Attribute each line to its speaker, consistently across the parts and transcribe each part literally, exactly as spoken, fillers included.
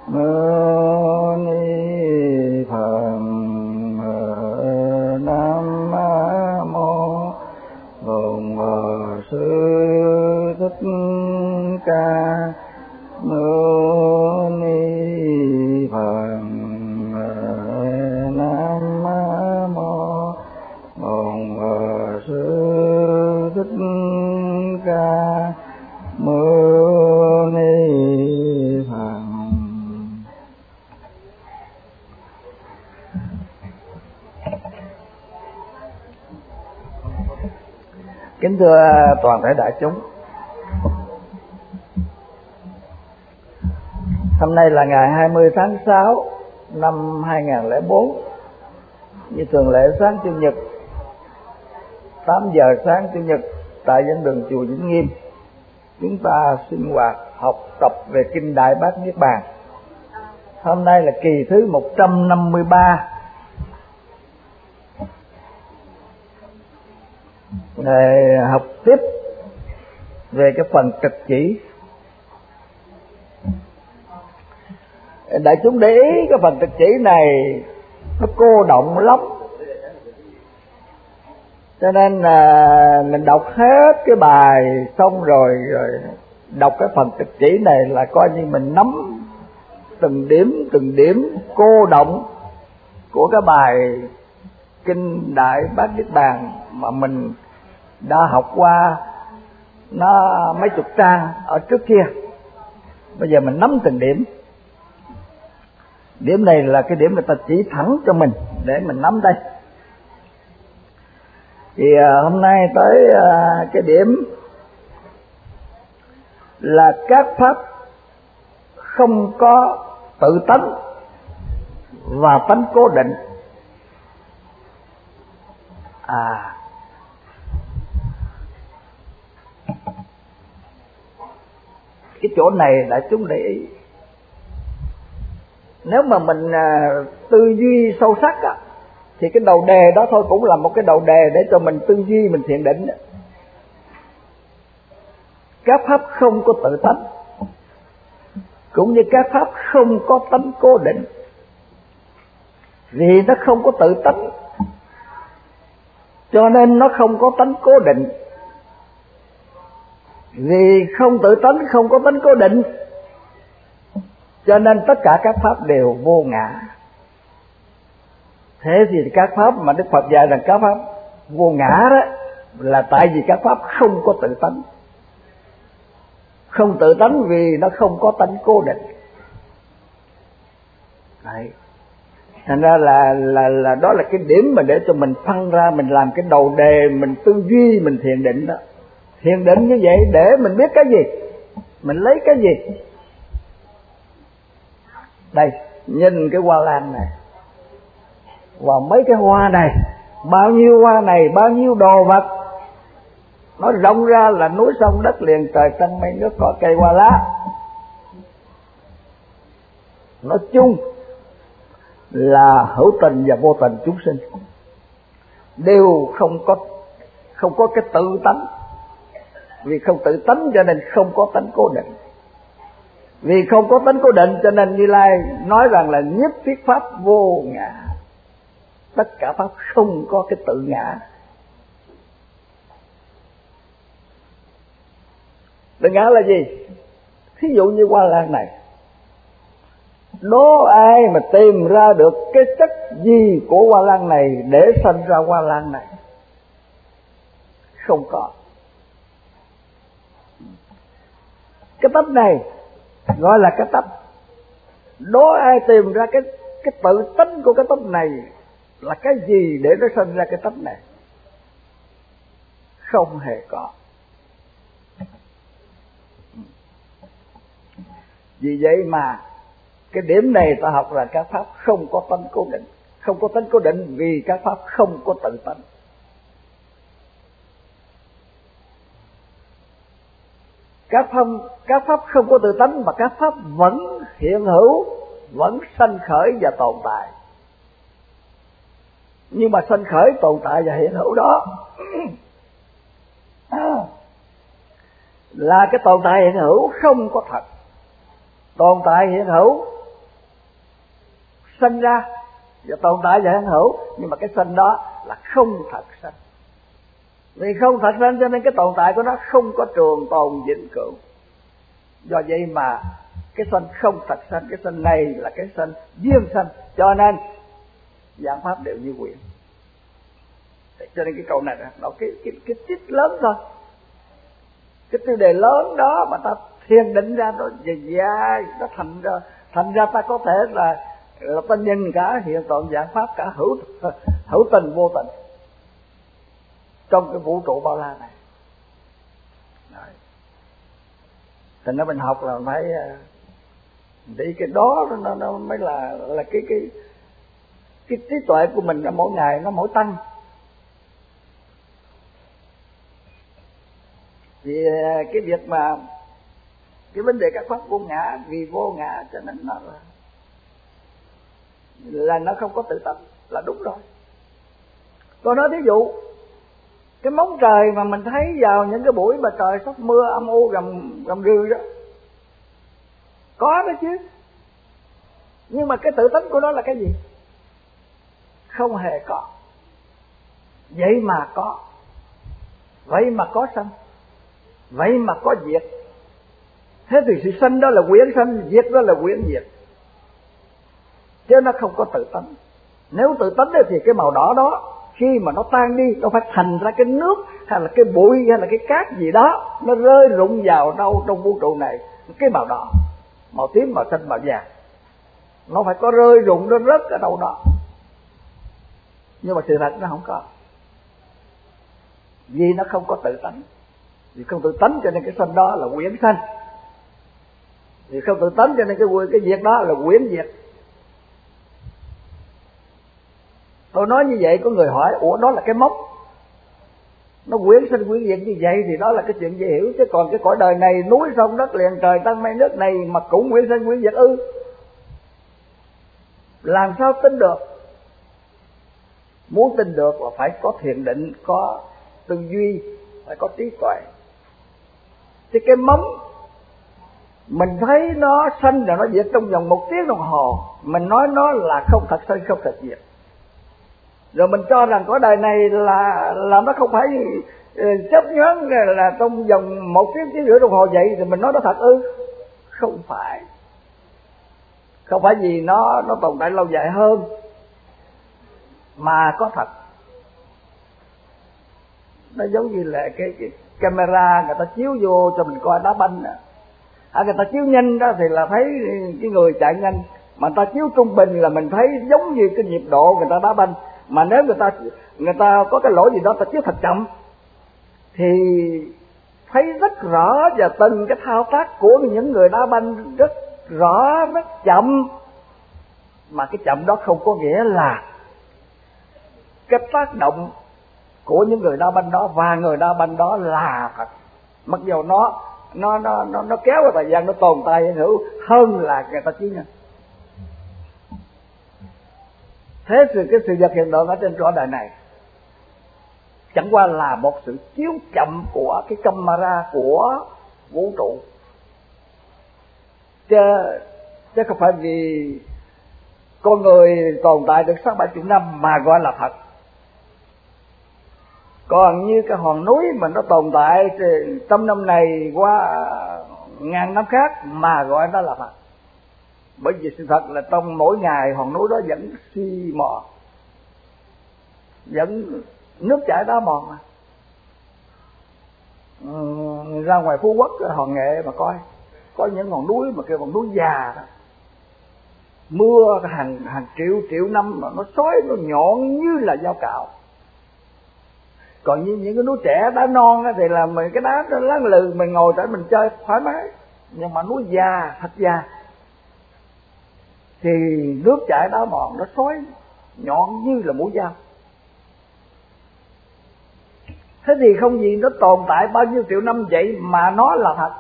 Speaker 1: Mô Ni Phật. Nam mô Bổn Sư Thích Ca Mâu Ni Phật. Nam mô Bổn Sư Thích Ca Mâu Ni Phật. Kính thưa toàn thể đại chúng, hôm nay là ngày hai mươi tháng sáu năm hai nghìn không trăm lẻ bốn. Như thường lệ sáng Chủ nhật tám giờ sáng Chủ nhật tại giảng đường chùa Vĩnh Nghiêm, chúng ta sinh hoạt học tập về kinh Đại Bát Niết Bàn. Hôm nay là kỳ thứ một trăm năm mươi ba. Để học tiếp về cái phần trực chỉ. Đại chúng để ý cái phần trực chỉ này nó cô động lắm, cho nên là mình đọc hết cái bài xong rồi, rồi đọc cái phần trực chỉ này là coi như mình nắm từng điểm từng điểm cô động của cái bài kinh Đại Bát Niết Bàn mà mình đã học qua nó mấy chục trang ở trước kia. Bây giờ mình nắm từng điểm. Điểm này là cái điểm người ta chỉ thẳng cho mình để mình nắm đây. Thì hôm nay tới cái điểm là các pháp không có tự tánh và tánh cố định. À, cái chỗ này đại chúng để ý. Nếu mà mình à, tư duy sâu sắc á, thì cái đầu đề đó thôi cũng là một cái đầu đề để cho mình tư duy, mình thiền định. Các pháp không có tự tánh, cũng như các pháp không có tánh cố định. Vì nó không có tự tánh, cho nên nó không có tánh cố định. Vì không tự tánh, không có tánh cố định, cho nên tất cả các pháp đều vô ngã. Thế thì các pháp mà Đức Phật dạy rằng các pháp vô ngã đó là tại vì các pháp không có tự tánh. Không tự tánh vì nó không có tánh cố định. Đấy. Thành ra là, là, là đó là cái điểm mà để cho mình phân ra, mình làm cái đầu đề, mình tư duy, mình thiền định đó. Thiền định như vậy để mình biết cái gì, mình lấy cái gì. Đây, nhìn cái hoa lan này, và mấy cái hoa này, bao nhiêu hoa này, bao nhiêu đồ vật, nó rộng ra là núi sông đất liền, trời trăng mây nước cỏ cây hoa lá. Nói chung là hữu tình và vô tình chúng sinh đều không có không có cái tự tánh. Vì không tự tánh cho nên không có tánh cố định. Vì không có tánh cố định cho nên Như Lai nói rằng là nhất thiết pháp vô ngã. Tất cả pháp không có cái tự ngã. Tự ngã là gì? Thí dụ như hoa lan này, đố ai mà tìm ra được cái chất gì của hoa lan này để sinh ra hoa lan này? Không có. Cái tách này gọi là cái tách. Đố ai tìm ra cái cái tự tánh của cái tách này là cái gì để nó sinh ra cái tách này? Không hề có. Vì vậy mà cái điểm này ta học là các pháp không có tánh cố định. Không có tánh cố định vì các pháp không có tự tánh. Các pháp, các pháp không có tự tánh mà các pháp vẫn hiện hữu, vẫn sanh khởi và tồn tại. Nhưng mà sanh khởi, tồn tại và hiện hữu đó là cái tồn tại hiện hữu không có thật. Tồn tại hiện hữu sanh ra và tồn tại và hiện hữu, nhưng mà cái sanh đó là không thật sanh. Vì không thật sanh cho nên cái tồn tại của nó không có trường tồn vĩnh cửu. Do vậy mà cái sanh không thật sanh, cái sanh này là cái sanh duyên sanh, cho nên giảng pháp đều như quyển. Cho nên cái câu này nó cái cái cái chích lớn thôi, cái tiêu đề lớn đó mà ta thiền định ra nó dài, nó thành ra thành ra ta có thể là là ta nhìn cả hiện tượng giảng pháp, cả hữu hữu tình vô tình trong cái vũ trụ bao la này. Thành ra mình học là phải đi cái đó, nó, nó mới là là cái cái cái trí tuệ của mình mỗi ngày nó mỗi tăng. Vì cái việc mà cái vấn đề các pháp vô ngã, vì vô ngã cho nên nó là là nó không có tự tánh, là đúng rồi. Tôi nói thí dụ cái móng trời mà mình thấy vào những cái buổi mà trời sắp mưa âm u gầm gầm rừ đó, có đó chứ, nhưng mà cái tự tánh của nó là cái gì? Không hề có. Vậy mà có, vậy mà có sanh, vậy mà có diệt. Thế thì sự sanh đó là quyển sanh, diệt đó là quyển diệt, chứ nó không có tự tánh. Nếu tự tánh thì cái màu đỏ đó khi mà nó tan đi, nó phải thành ra cái nước hay là cái bụi hay là cái cát gì đó, nó rơi rụng vào đâu trong vũ trụ này, cái màu đỏ, màu tím, màu xanh, màu vàng, nó phải có rơi rụng, nó rớt ở đâu đó. Nhưng mà sự thật nó không có, vì nó không có tự tánh. Vì không tự tánh cho nên cái sanh đó là quyển sanh, vì không tự tánh cho nên cái cái diệt đó là quyển diệt. Tôi nói như vậy có người hỏi, ủa đó là cái mốc, nó quyển sinh quyển diệt như vậy thì đó là cái chuyện dễ hiểu. Chứ còn cái cõi đời này núi sông đất liền trời tăng mây nước này mà cũng quyển sinh quyển diệt ư? Làm sao tin được? Muốn tin được là phải có thiền định, có tư duy, phải có trí tuệ. Thì cái móng mình thấy nó sanh rồi nó diệt trong vòng một tiếng đồng hồ, mình nói nó là không thật sanh không thật diệt, rồi mình cho rằng cõi đời này là là nó không phải chấp nhoáng là trong vòng một tiếng tiếng rưỡi đồng hồ vậy, thì mình nói nó thật ư? Không phải, không phải vì nó nó tồn tại lâu dài hơn mà có thật. Nó giống như là cái, cái camera người ta chiếu vô cho mình coi đá banh à. À, người ta chiếu nhanh đó thì là thấy cái người chạy nhanh, mà người ta chiếu trung bình là mình thấy giống như cái nhịp độ người ta đá banh. Mà nếu người ta người ta có cái lỗi gì đó ta chiếu thật chậm thì thấy rất rõ, và từng cái thao tác của những người đá banh rất rõ, rất chậm. Mà cái chậm đó không có nghĩa là cái tác động của những người đá banh đó và người đá banh đó là thật, mặc dù nó nó nó nó, nó kéo cái thời gian nó tồn tại hiện hữu hơn là người ta chiếu nhanh. Thế thì cái sự vật hiện tượng ở trên cõi đời này chẳng qua là một sự chiếu chậm của cái camera của vũ trụ, chứ chứ không phải vì con người tồn tại được sáu bảy chục năm mà gọi là thật. Còn như cái hòn núi mà nó tồn tại trăm năm này qua ngàn năm khác mà gọi nó là thật. Bởi vì sự thật là trong mỗi ngày hòn núi đó vẫn suy mòn, vẫn nước chảy đá mòn mà. Ừ, ra ngoài Phú Quốc Hòn Nghệ mà coi, có những ngọn núi mà kêu ngọn núi già đó, mưa hàng hàng triệu triệu năm mà nó xói, nó nhọn như là dao cạo. Còn như những cái núi trẻ đá non thì là mình cái đá nó láng lừ, mình ngồi để mình chơi thoải mái. Nhưng mà núi già, thật già thì nước chảy đá mòn, nó xói nhọn như là mũi dao. Thế thì không gì nó tồn tại bao nhiêu triệu năm vậy mà nó là thật.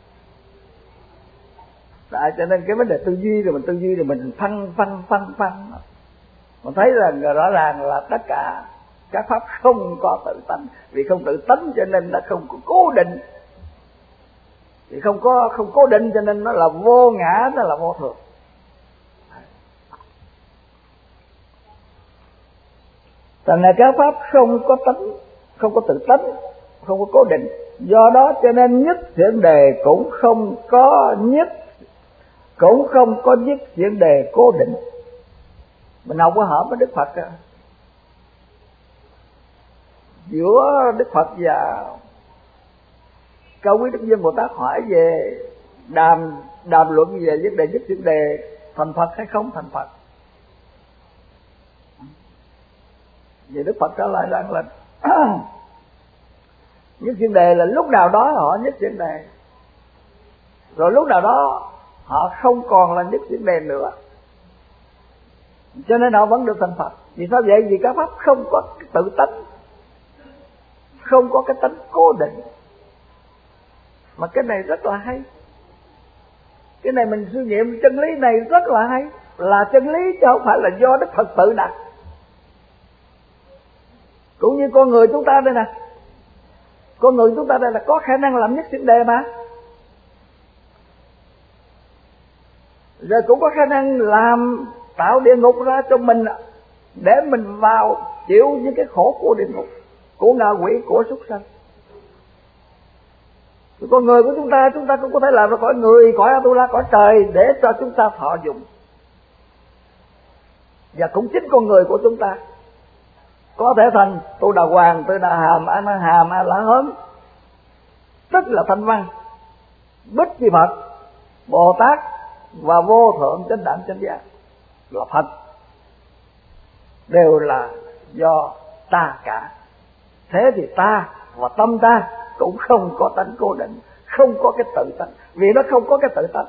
Speaker 1: Tại cho nên cái vấn đề tư duy rồi mình tư duy rồi mình phân phân phân phân mình thấy là rõ ràng là tất cả các pháp không có tự tánh. Vì không tự tánh cho nên nó không có cố định, vì không có không cố định cho nên nó là vô ngã, nó là vô thường. Thành ra các pháp không có tánh, không có tự tánh, không có cố định. Do đó cho nên nhất thiện đề cũng không có nhất, cũng không có nhất thiện đề cố định. Mình không có hợp với Đức Phật à. Giữa Đức Phật và Cao Quý Đức Viên Bồ Tát hỏi về đàm đàm luận về vấn đề nhất thiện đề thành Phật hay không thành Phật. Vì Đức Phật trả lời rằng là nhất thiện đề là lúc nào đó họ nhất thiện đề, rồi lúc nào đó họ không còn là nhất thiện đề nữa, cho nên họ vẫn được thành Phật. Vì sao vậy? Vì các pháp không có cái tự tánh, không có cái tánh cố định. Mà cái này rất là hay, cái này mình suy nghiệm chân lý này rất là hay, là chân lý chứ không phải là do Đức Phật tự đặt. Cũng như con người chúng ta đây nè, con người chúng ta đây là có khả năng làm nhất thiện đề mà, rồi cũng có khả năng làm tạo địa ngục ra cho mình để mình vào chịu những cái khổ của địa ngục, của ngạ quỷ, của súc sanh. Con người của chúng ta, chúng ta cũng có thể làm ra cõi người, cõi Atula, cõi trời để cho chúng ta thọ dụng. Và cũng chính con người của chúng ta có thể thành Tu Đà Hoàng, Tu Đà Hàm, A Na Hàm, A La Hớn, tức là thanh văn, Bích Chi Phật, Bồ Tát và vô thượng chánh đẳng chánh giác là Phật, đều là do ta cả. Thế thì ta và tâm ta cũng không có tánh cố định, không có cái tự tánh, vì nó không có cái tự tánh.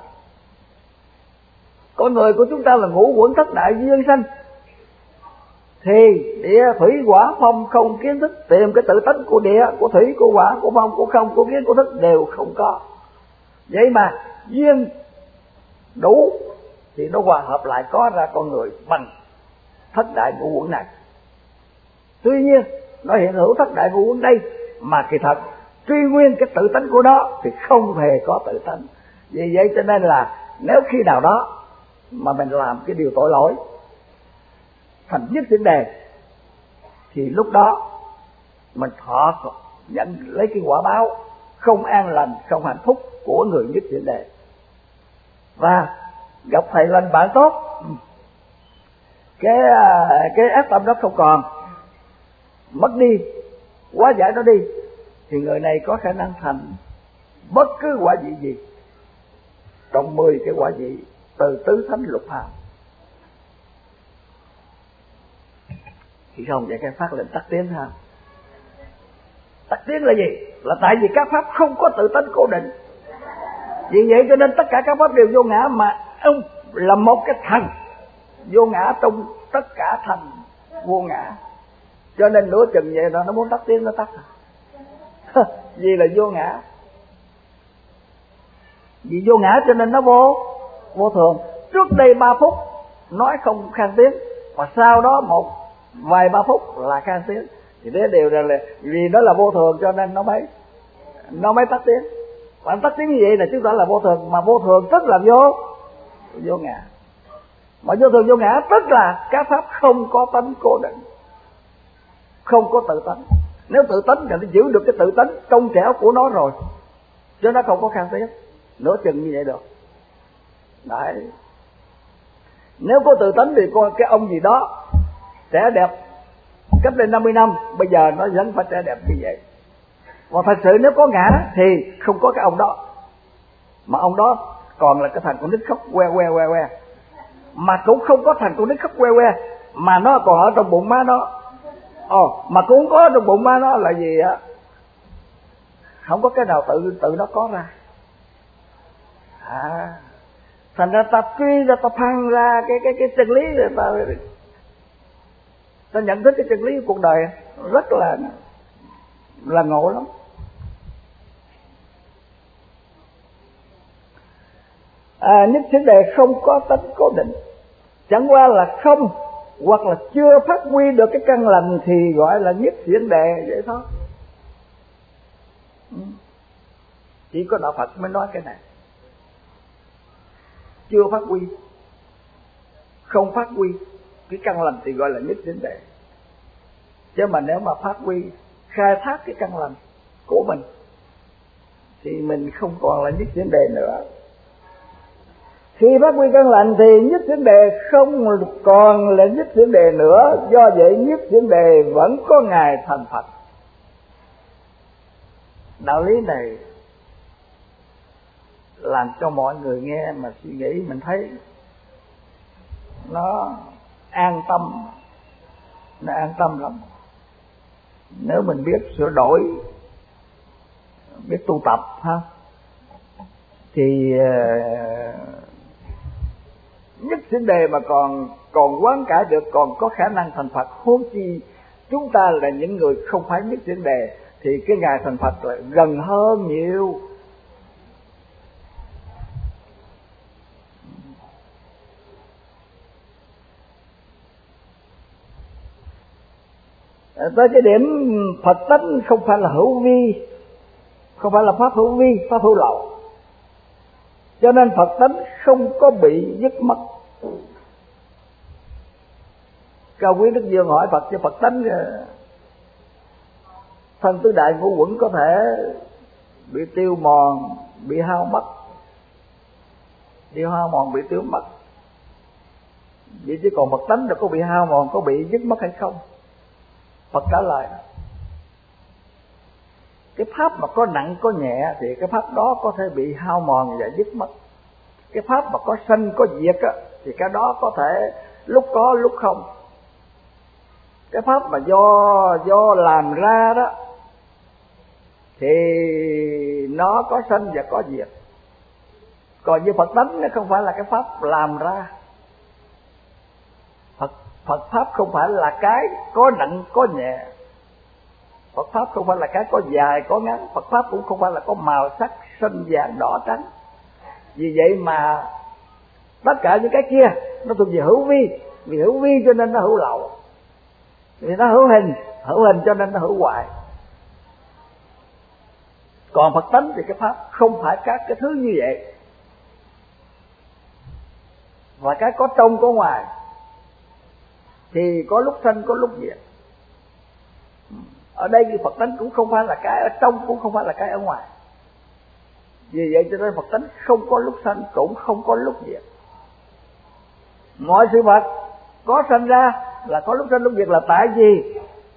Speaker 1: Con người của chúng ta là ngũ uẩn thất đại duyên sanh, thì địa thủy hỏa phong không kiến thức, tìm cái tự tánh của địa, của thủy, của hỏa, của phong, của không, của kiến, của thức đều không có. Vậy mà duyên đủ thì nó hòa hợp lại có ra con người bằng thất đại ngũ uẩn này. Tuy nhiên nó hiện hữu thất đại ngũ uẩn đây, mà kỳ thật truy nguyên cái tự tánh của nó thì không hề có tự tánh. Vì vậy cho nên là nếu khi nào đó mà mình làm cái điều tội lỗi thành nhất thiện đề, thì lúc đó mình thọ nhận lấy cái quả báo không an lành, không hạnh phúc của người nhất thiện đề. Và gặp thầy lành bạn tốt, cái cái ác tâm đó không còn, mất đi, hóa giải nó đi, thì người này có khả năng thành bất cứ quả vị gì trong mười cái quả vị từ tứ thánh lục phàm. Thì không vậy cái phát lệnh tắt tiếng ha. Tắt tiếng là gì? Là tại vì các pháp không có tự tánh cố định. Vì vậy cho nên tất cả các pháp đều vô ngã, mà ông là một cái thần vô ngã trong tất cả thành vô ngã. Cho nên nửa chừng vậy đó, nó muốn tắt tiếng nó tắt. Vì là vô ngã. Vì vô ngã cho nên nó vô vô thường. Trước đây ba phút nói không khang tiếng, và sau đó một vài ba phút là khang tiếng. Thì thế đều là, là vì nó là vô thường cho nên nó mới nó mới tắt tiếng. Và tắt tiếng như vậy là chứng tỏ là vô thường, mà vô thường tức là vô vô ngã. Mà vô thường vô ngã tức là các pháp không có tánh cố định, không có tự tánh. Nếu tự tánh thì nó giữ được cái tự tánh trong trẻo của nó rồi, chứ nó không có khang tiếng nửa chừng như vậy được. Đấy. Nếu có tự tánh thì coi cái ông gì đó trẻ đẹp cách đây năm mươi năm, bây giờ nó vẫn phải trẻ đẹp như vậy. Còn thật sự nếu có ngã thì không có cái ông đó, mà ông đó còn là cái thằng con nít khóc que que que que, mà cũng không có thằng con nít khóc que que, mà nó còn ở trong bụng má nó. Ồ, mà cũng có trong bụng má nó là gì á? Không có cái nào tự tự nó có ra. À, thành ra ta truy ra, ta phăng ra cái cái cái chân lý, rồi ta ta nhận thức cái chân lý của cuộc đời rất là là ngộ lắm. À, nhất thiện đề không có tánh cố định, chẳng qua là không hoặc là chưa phát huy được cái căn lành thì gọi là nhất thiện đề vậy thôi. Chỉ có đạo Phật mới nói cái này. Chưa phát huy, không phát huy cái căn lành thì gọi là nhất thiện đề. Chứ mà nếu mà phát huy khai thác cái căn lành của mình thì mình không còn là nhất thiện đề nữa. Khi phát huy căn lành thì nhất thiện đề không còn là nhất thiện đề nữa. Do vậy nhất thiện đề vẫn có ngày thành Phật. Đạo lý này làm cho mọi người nghe mà suy nghĩ mình thấy nó an tâm, nó an tâm lắm. Nếu mình biết sửa đổi, biết tu tập ha, thì nhất thiện đề mà còn còn quán cải được, còn có khả năng thành Phật. Huống chi chúng ta là những người không phải nhất thiện đề thì cái ngày thành Phật lại gần hơn nhiều. Tới cái điểm Phật tánh không phải là hữu vi, không phải là pháp hữu vi, pháp hữu lậu, cho nên Phật tánh không có bị dứt mất. Cao Quý Đức Dương hỏi Phật cho Phật tánh thân tứ đại ngũ uẩn có thể bị tiêu mòn, bị hao mất, bị hao mòn, bị tiêu mất, vậy chứ còn Phật tánh là có bị hao mòn, có bị dứt mất hay không? Phật trả lời cái pháp mà có nặng có nhẹ thì cái pháp đó có thể bị hao mòn và dứt mất. Cái pháp mà có sanh có diệt á, thì cái đó có thể lúc có lúc không. Cái pháp mà do do làm ra đó thì nó có sanh và có diệt. Còn như Phật tánh nó không phải là cái pháp làm ra. Phật, Phật pháp không phải là cái có nặng có nhẹ. Phật pháp không phải là cái có dài có ngắn. Phật pháp cũng không phải là có màu sắc xanh vàng đỏ trắng. Vì vậy mà tất cả những cái kia nó thuộc về hữu vi. Vì hữu vi cho nên nó hữu lậu. Vì nó hữu hình, hữu hình cho nên nó hữu hoại. Còn Phật tánh thì cái pháp không phải các cái thứ như vậy, và cái có trong có ngoài, thì có lúc sanh có lúc diệt. Ở đây thì Phật tánh cũng không phải là cái ở trong, cũng không phải là cái ở ngoài. Vì vậy cho nên Phật tánh không có lúc sanh, cũng không có lúc diệt. Mọi sự vật có sanh ra là có lúc sanh lúc diệt là tại vì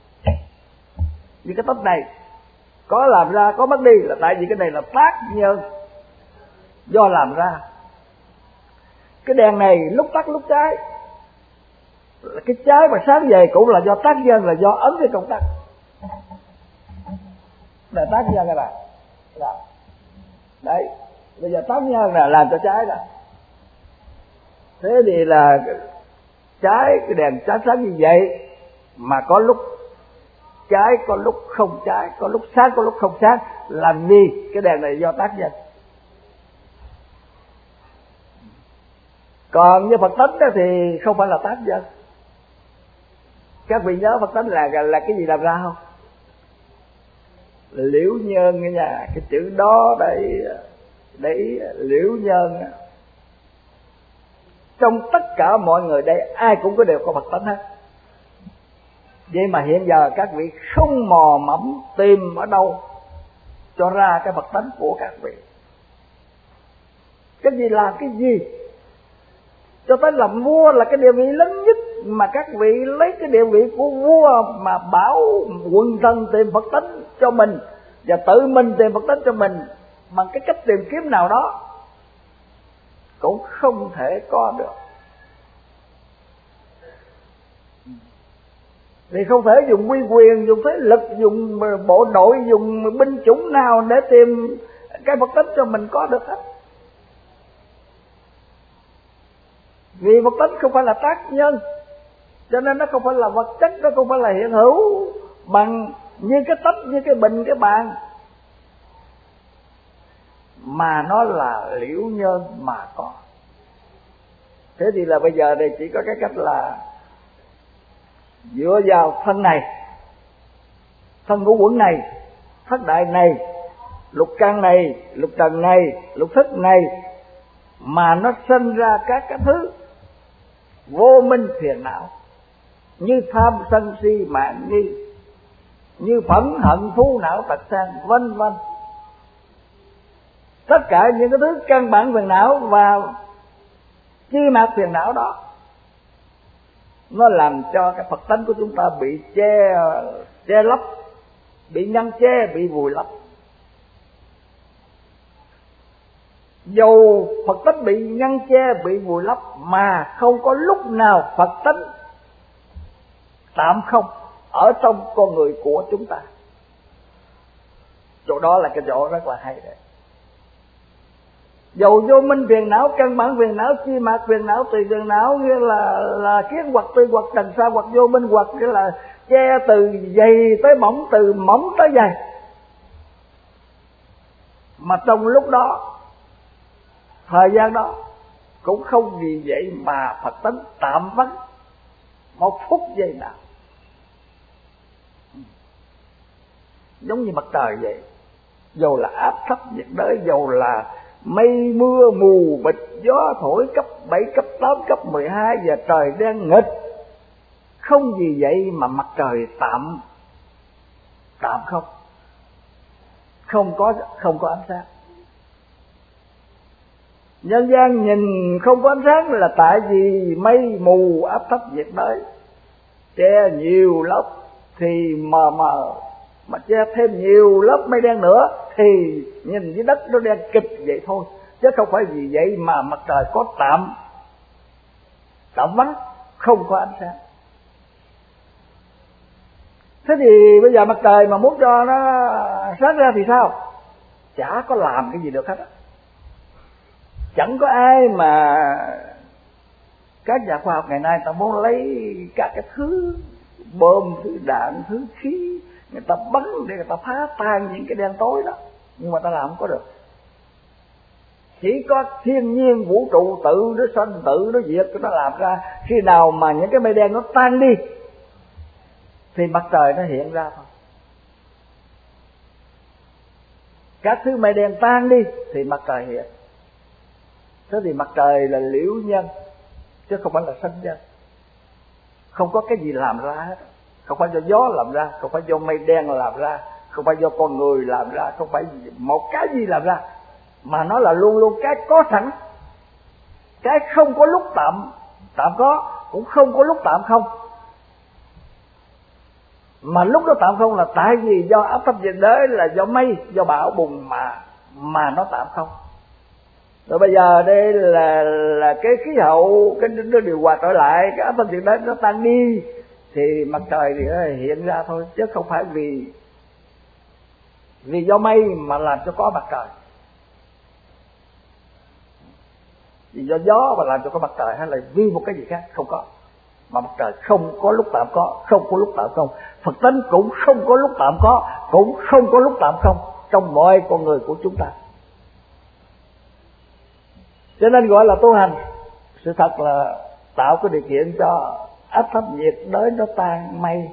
Speaker 1: vì cái tánh này có làm ra có mất đi là tại vì cái này là tác nhân do làm ra. Cái đèn này lúc tắt lúc cháy, cái cháy mà sáng về cũng là do tác nhân, là do ấn cái công tắc. Là tác nhân cái này. Đấy, bây giờ tác nhân là làm cho cháy rồi. Thế thì là cháy, cái đèn cháy sáng như vậy mà có lúc cháy, có lúc không cháy, có lúc sáng, có lúc không sáng, làm gì cái đèn này do tác nhân. Còn như Phật tánh đó thì không phải là tác nhân. Các vị nhớ Phật tánh là là cái gì làm ra không? Liễu nhân cái nhà, cái chữ đó để để liễu nhân. Trong tất cả mọi người đây ai cũng có đều có Phật tánh hết. Vậy mà hiện giờ các vị không mò mẫm tìm ở đâu cho ra cái Phật tánh của các vị. Cái gì làm cái gì? Cho tới làm vua là cái địa vị lớn nhất, mà các vị lấy cái địa vị của vua mà bảo quần thần tìm Phật tánh cho mình, và tự mình tìm Phật tánh cho mình bằng cái cách tìm kiếm nào đó cũng không thể có được. Thì không thể dùng uy quyền, dùng thế lực, dùng bộ đội, dùng binh chủng nào để tìm cái Phật tánh cho mình có được hết. Vì Phật tánh không phải là tác nhân, cho nên nó không phải là vật chất, nó không phải là hiện hữu bằng như cái tách, như cái bình, cái bàn, mà nó là liễu nhân mà có. Thế thì là bây giờ đây chỉ có cái cách là dựa vào thân này, thân ngũ uẩn này, thất đại này, lục căn này, lục trần này, lục thức này, mà nó sinh ra các cái thứ vô minh phiền não như tham sân si mạn nghi, như phẫn hận thú não tật sang vân vân. Tất cả những cái thứ căn bản phiền não và chi mạt phiền não đó, nó làm cho cái Phật tánh của chúng ta bị che che lấp, bị ngăn che, bị vùi lấp. Dầu Phật tánh bị ngăn che, bị vùi lấp mà không có lúc nào Phật tánh tạm không ở trong con người của chúng ta. Chỗ đó là cái chỗ rất là hay đấy. Dầu vô minh phiền não, căn bản phiền não, chi mạt phiền não, tùy phiền não, nghĩa là là kiến hoặc tư hoặc trần sa hoặc vô minh, hoặc nghĩa là che từ dày tới mỏng, từ mỏng tới dày. Mà trong lúc đó, thời gian đó cũng không vì vậy mà Phật tánh tạm vắng một phút giây nào. Giống như mặt trời vậy, dầu là áp thấp nhiệt đới, dầu là mây mưa mù mịt, gió thổi cấp bảy, cấp tám, cấp mười hai và trời đen nghịch, không vì vậy mà mặt trời tạm tạm không, không có không có ánh sáng. Nhân gian nhìn không có ánh sáng là tại vì mây mù áp thấp nhiệt đới che nhiều lớp thì mờ mờ, mà che thêm nhiều lớp mây đen nữa thì nhìn dưới đất nó đen kịch vậy thôi, chứ không phải vì vậy mà mặt trời có tạm tạm vắng, không có ánh sáng. Thế thì bây giờ mặt trời mà muốn cho nó sáng ra thì sao? Chả có làm cái gì được hết á. Chẳng có ai mà các nhà khoa học ngày nay ta muốn lấy các cái thứ bom, thứ đạn, thứ khí, người ta bắn để người ta phá tan những cái đen tối đó, nhưng mà ta làm không có được. Chỉ có thiên nhiên vũ trụ tự nó sanh, tự nó diệt, nó làm ra. Khi nào mà những cái mây đen nó tan đi thì mặt trời nó hiện ra thôi. Các thứ mây đen tan đi thì mặt trời hiện. Thế thì mặt trời là liễu nhân chứ không phải là sanh nhân. Không có cái gì làm ra hết. Không phải do gió làm ra, không phải do mây đen làm ra, không phải do con người làm ra, không phải một cái gì làm ra, mà nó là luôn luôn cái có sẵn. Cái không có lúc tạm tạm có, cũng không có lúc tạm không. Mà lúc đó tạm không là tại vì do áp thấp nhiệt đới, là do mây, do bão bùng mà mà nó tạm không. Rồi bây giờ đây là là cái khí hậu, cái nó điều hòa trở lại, cái áp thấp nhiệt đới nó tan đi thì mặt trời thì nó hiện ra thôi, chứ không phải vì vì do mây mà làm cho có mặt trời, vì do gió mà làm cho có mặt trời, hay là vì một cái gì khác, không có. Mà mặt trời không có lúc tạm có, không có lúc tạm không. Phật tánh cũng không có lúc tạm có, cũng không có lúc tạm không trong mọi con người của chúng ta. Cho nên gọi là tu hành. Sự thật là tạo cái điều kiện cho áp thấp nhiệt đới nó tan, mây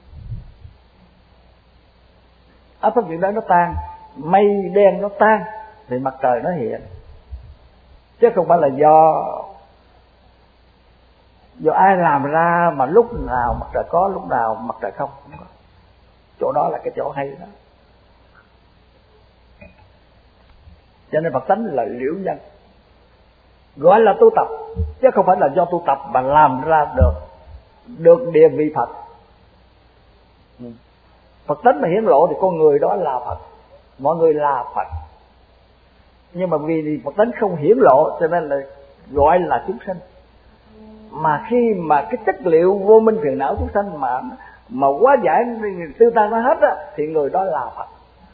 Speaker 1: áp thấp nhiệt đới nó tan, mây đen nó tan thì mặt trời nó hiện. Chứ không phải là do do ai làm ra mà lúc nào mặt trời có, lúc nào mặt trời không, không có. Chỗ đó là cái chỗ hay đó. Cho nên Phật tánh là liễu nhân, gọi là tu tập, chứ không phải là do tu tập mà làm ra được được địa vị Phật. Phật tánh mà hiển lộ thì con người đó là Phật, mọi người là Phật. Nhưng mà vì Phật tánh không hiển lộ cho nên là gọi là chúng sinh. Mà khi mà cái chất liệu vô minh phiền não chúng sanh mà mà quá giải tiêu tan nó hết á, thì người đó là Phật.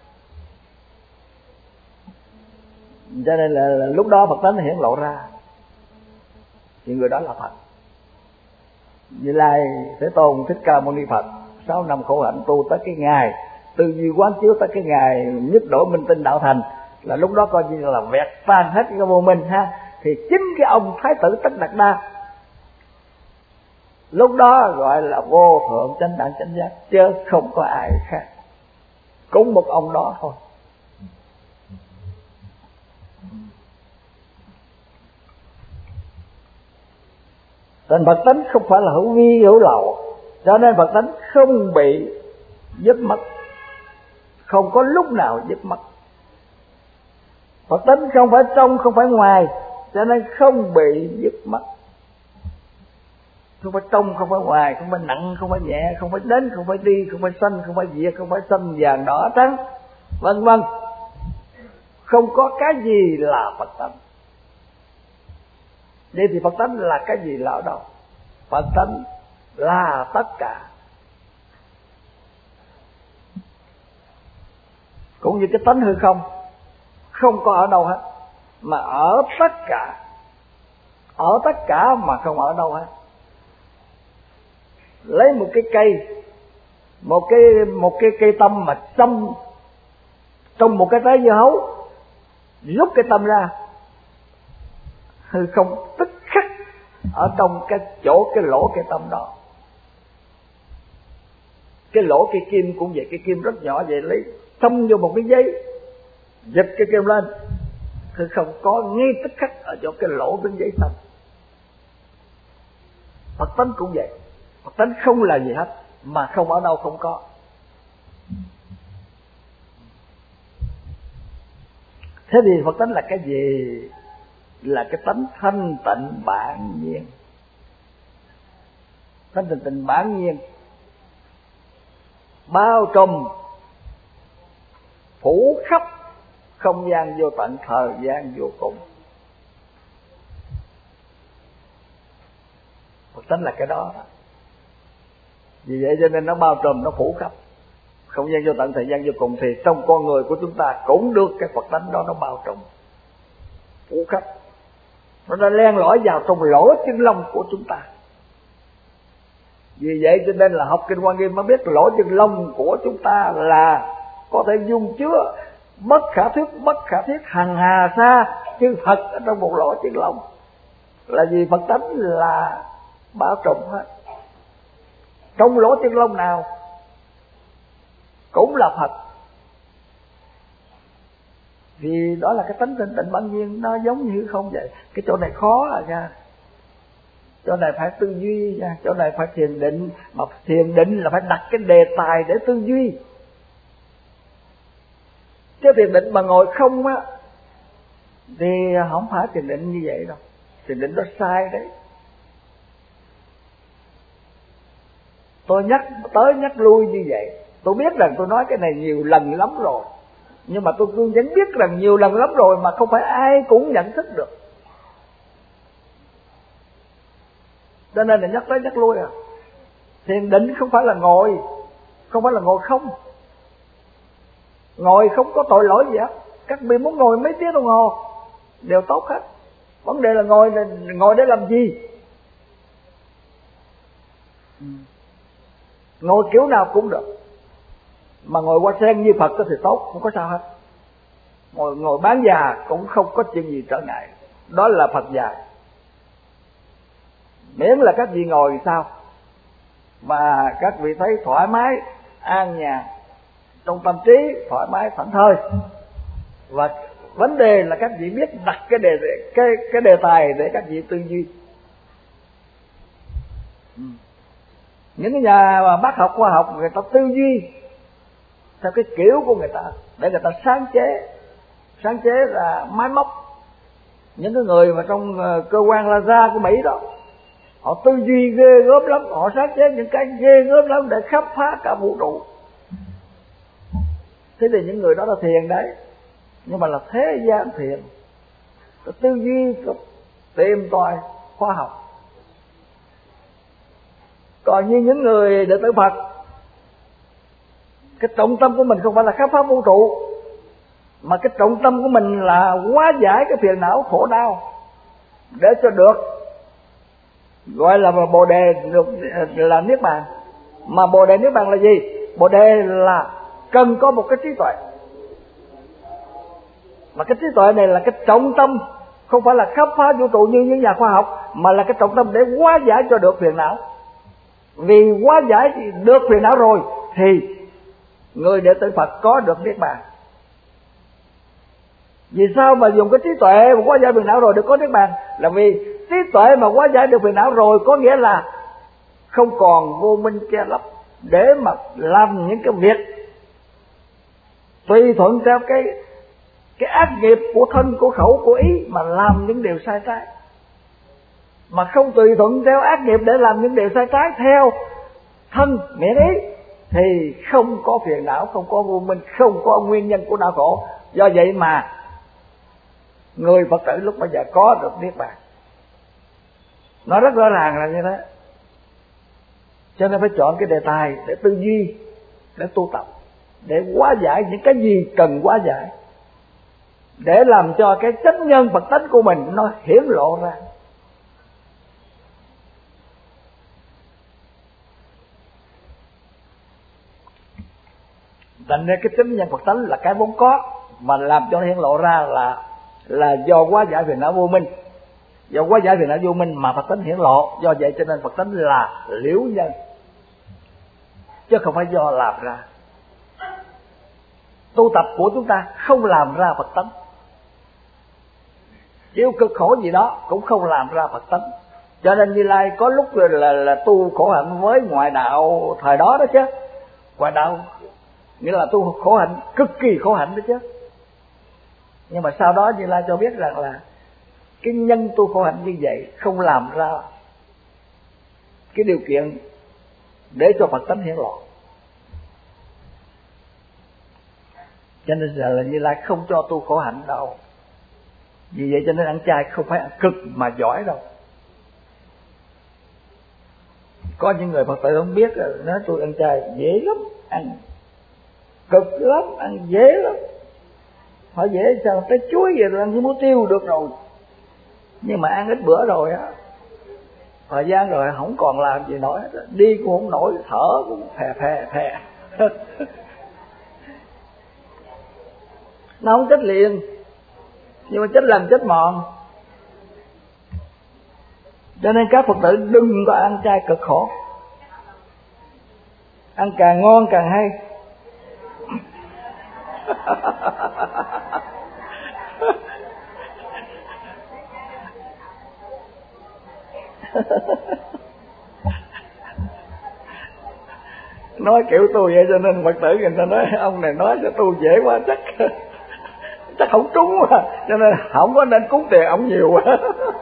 Speaker 1: Cho nên là, là lúc đó Phật tánh hiển lộ ra thì người đó là Phật. Như Lai Thế Tôn Thích Ca Mâu Ni Phật sáu năm khổ hạnh tu tới cái ngày tư duy quán chiếu, tới cái ngày nhất đổi minh tinh đạo thành, là lúc đó coi như là vẹt tan hết cái vô minh ha. Thì chính cái ông Thái tử Tất Đạt Đa lúc đó gọi là vô thượng chánh đẳng chánh giác, chứ không có ai khác, cũng một ông đó thôi. Nên Phật tánh không phải là hữu vi hữu lậu, cho nên Phật tánh không bị dứt mất, không có lúc nào dứt mất. Phật tánh không phải trong, không phải ngoài, cho nên không bị dứt mất. Không phải trong, không phải ngoài, không phải nặng, không phải nhẹ, không phải đến, không phải đi, không phải sanh, không phải diệt, không phải xanh, vàng, đỏ, trắng, vân vân. Không có cái gì là Phật tánh. Vậy thì Phật tánh là cái gì là ở đâu? Phật tánh là tất cả. Cũng như cái tánh hư không, không có ở đâu hết, mà ở tất cả. Ở tất cả mà không ở đâu hết. Lấy một cái cây, một cái một cái cây tâm mà xâm trong một cái trái dưa hấu, rút cái tâm ra, hư không tức khắc ở trong cái chỗ cái lỗ cái tâm đó. Cái lỗ cây kim cũng vậy, cái kim rất nhỏ vậy, lấy xâm vô một cái giấy, giật cái kim lên, hư không có ngay tức khắc ở chỗ cái lỗ bên giấy xâm. Phật tánh cũng vậy. Phật tánh không là gì hết, mà không ở đâu không có. Thế thì Phật tánh là cái gì? Là cái tánh thanh tịnh bản nhiên. Thanh tịnh tịnh bản nhiên, bao trùm, phủ khắp không gian vô tận, thời gian vô cùng. Phật tánh là cái đó. Vì vậy cho nên nó bao trùm, nó phủ khắp không gian vô tận, thời gian vô cùng. Thì trong con người của chúng ta cũng được cái Phật tánh đó, nó bao trùm, phủ khắp. Nó đã len lỏi vào trong lỗ chân lông của chúng ta. Vì vậy cho nên là học Kinh Hoa Nghiêm mới biết lỗ chân lông của chúng ta là có thể dung chứa bất khả thuyết, bất khả thiết, hằng hà sa chư Phật ở trong một lỗ chân lông. Là vì Phật tánh là bao trùm hết. Trong lỗ chân lông nào cũng là Phật. Vì đó là cái tánh thanh tịnh bản nhiên, nó giống như không vậy. Cái chỗ này khó à nha, chỗ này phải tư duy nha, chỗ này phải thiền định. Mà thiền định là phải đặt cái đề tài để tư duy. Chứ thiền định mà ngồi không á thì không phải thiền định như vậy đâu. Thiền định đó sai đấy. Tôi nhắc tới nhắc lui như vậy, tôi biết rằng tôi nói cái này nhiều lần lắm rồi, nhưng mà tôi vẫn biết rằng nhiều lần lắm rồi mà không phải ai cũng nhận thức được. Cho nên là nhắc tới nhắc lui à. Thiền định không phải là ngồi, không phải là ngồi không. Ngồi không có tội lỗi gì hết. Các vị muốn ngồi mấy tiếng đồng hồ đều tốt hết. Vấn đề là ngồi ngồi để làm gì? Ngồi kiểu nào cũng được. Mà ngồi qua sen như Phật thì tốt, không có sao hết. Ngồi ngồi bán già cũng không có chuyện gì trở ngại. Đó là Phật già. Miễn là các vị ngồi sao mà các vị thấy thoải mái, an nhàn, trong tâm trí thoải mái thảnh thơi. Và vấn đề là các vị biết đặt cái đề cái cái đề tài để các vị tư duy. Những cái nhà mà bác học khoa học, người ta tư duy theo cái kiểu của người ta để người ta sáng chế. Sáng chế là máy móc. Những cái người mà trong cơ quan laser của Mỹ đó, họ tư duy ghê gớm lắm, họ sáng chế những cái ghê gớm lắm để khám phá cả vũ trụ. Thế thì những người đó là thiền đấy, nhưng mà là thế gian thiền, tư duy tìm tòi khoa học. Còn như những người đệ tử Phật, cái trọng tâm của mình không phải là khám phá vũ trụ, mà cái trọng tâm của mình là hóa giải cái phiền não khổ đau để cho được gọi là bồ đề, được là niết bàn. Mà bồ đề niết bàn là gì? Bồ đề là cần có một cái trí tuệ, mà cái trí tuệ này là cái trọng tâm, không phải là khám phá vũ trụ như những nhà khoa học, mà là cái trọng tâm để hóa giải cho được phiền não. Vì hóa giải được phiền não rồi thì người đệ tử Phật có được niết bàn. Vì sao mà dùng cái trí tuệ mà hóa giải phiền não rồi được có niết bàn? Là vì trí tuệ mà hóa giải được phiền não rồi có nghĩa là không còn vô minh che lấp, để mà làm những cái việc tùy thuận theo cái cái ác nghiệp của thân, của khẩu, của ý mà làm những điều sai trái, mà không tùy thuận theo ác nghiệp để làm những điều sai trái theo thân miệng ý, thì không có phiền não, không có vô minh, không có nguyên nhân của đau khổ. Do vậy mà người Phật tử lúc bây giờ có được niết bàn. Nó rất rõ ràng là như thế. Cho nên phải chọn cái đề tài để tư duy, để tu tập, để hóa giải những cái gì cần hóa giải, để làm cho cái chánh nhân Phật tánh của mình nó hiển lộ ra. Thành ra cái chánh nhân Phật tánh là cái vốn có, mà làm cho nó hiển lộ ra là là do hóa giải phiền não vô minh. Do hóa giải phiền não vô minh mà Phật tánh hiển lộ. Do vậy cho nên Phật tánh là liễu nhân, chứ không phải do làm ra. Tu tập của chúng ta không làm ra Phật tánh, chịu cực khổ gì đó cũng không làm ra Phật tánh. Cho nên Như Lai có lúc là, là, là tu khổ hạnh với ngoại đạo thời đó đó chứ. Ngoại đạo nghĩa là tu khổ hạnh, cực kỳ khổ hạnh đó chứ. Nhưng mà sau đó Như Lai cho biết rằng là cái nhân tu khổ hạnh như vậy không làm ra cái điều kiện để cho Phật tánh hiển lộ. Cho nên là Như Lai không cho tu khổ hạnh đâu. Vì vậy cho nên ăn chay không phải ăn cực mà giỏi đâu. Có những người Phật tử không biết, nói tôi ăn chay dễ lắm, ăn cực lắm, ăn dễ lắm. Hỏi dễ sao? Tới chuối vậy rồi ăn cái muối tiêu được rồi. Nhưng mà ăn ít bữa rồi á, thời gian rồi không còn làm gì nổi, đi cũng không nổi, thở cũng phè phè phè. Nó không chết liền, nhưng mà chết làm chết mòn. Cho nên các Phật tử đừng có ăn chay cực khổ, ăn càng ngon càng hay. Nói kiểu tôi vậy cho nên Phật tử người ta nói ông này nói cho tôi dễ quá, chắc chắc không trúng quá, cho nên không có nên cúng tiền ông nhiều quá.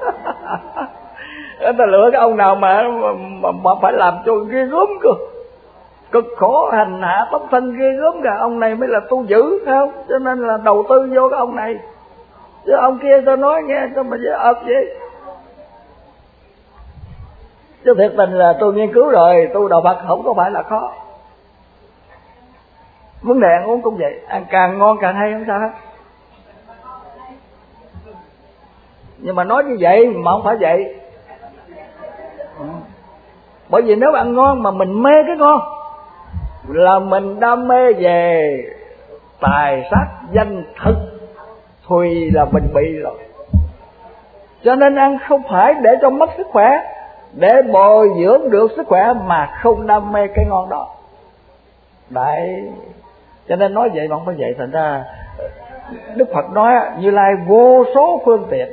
Speaker 1: Người ta lựa cái ông nào mà, mà, mà phải làm cho ghê gớm cơ, cực khổ hành hạ tóc thân ghê gớm cả, ông này mới là tu dữ, phải không? Cho nên là đầu tư vô cái ông này, chứ ông kia tôi nói nghe sao mà dễ ợp vậy. Chứ thiệt tình là tôi nghiên cứu rồi, tu đạo Phật không có phải là khó. Vấn đề ăn uống cũng vậy, ăn càng ngon càng hay, không sao hết. Nhưng mà nói như vậy mà không phải vậy. Bởi vì nếu ăn ngon mà mình mê cái ngon là mình đam mê về tài sắc danh thực, thì là mình bị rồi. Cho nên ăn không phải để cho mất sức khỏe, để bồi dưỡng được sức khỏe mà không đam mê cái ngon đó. Đấy, cho nên nói vậy mà không phải vậy. Thành ra Đức Phật nói Như Lai vô số phương tiện.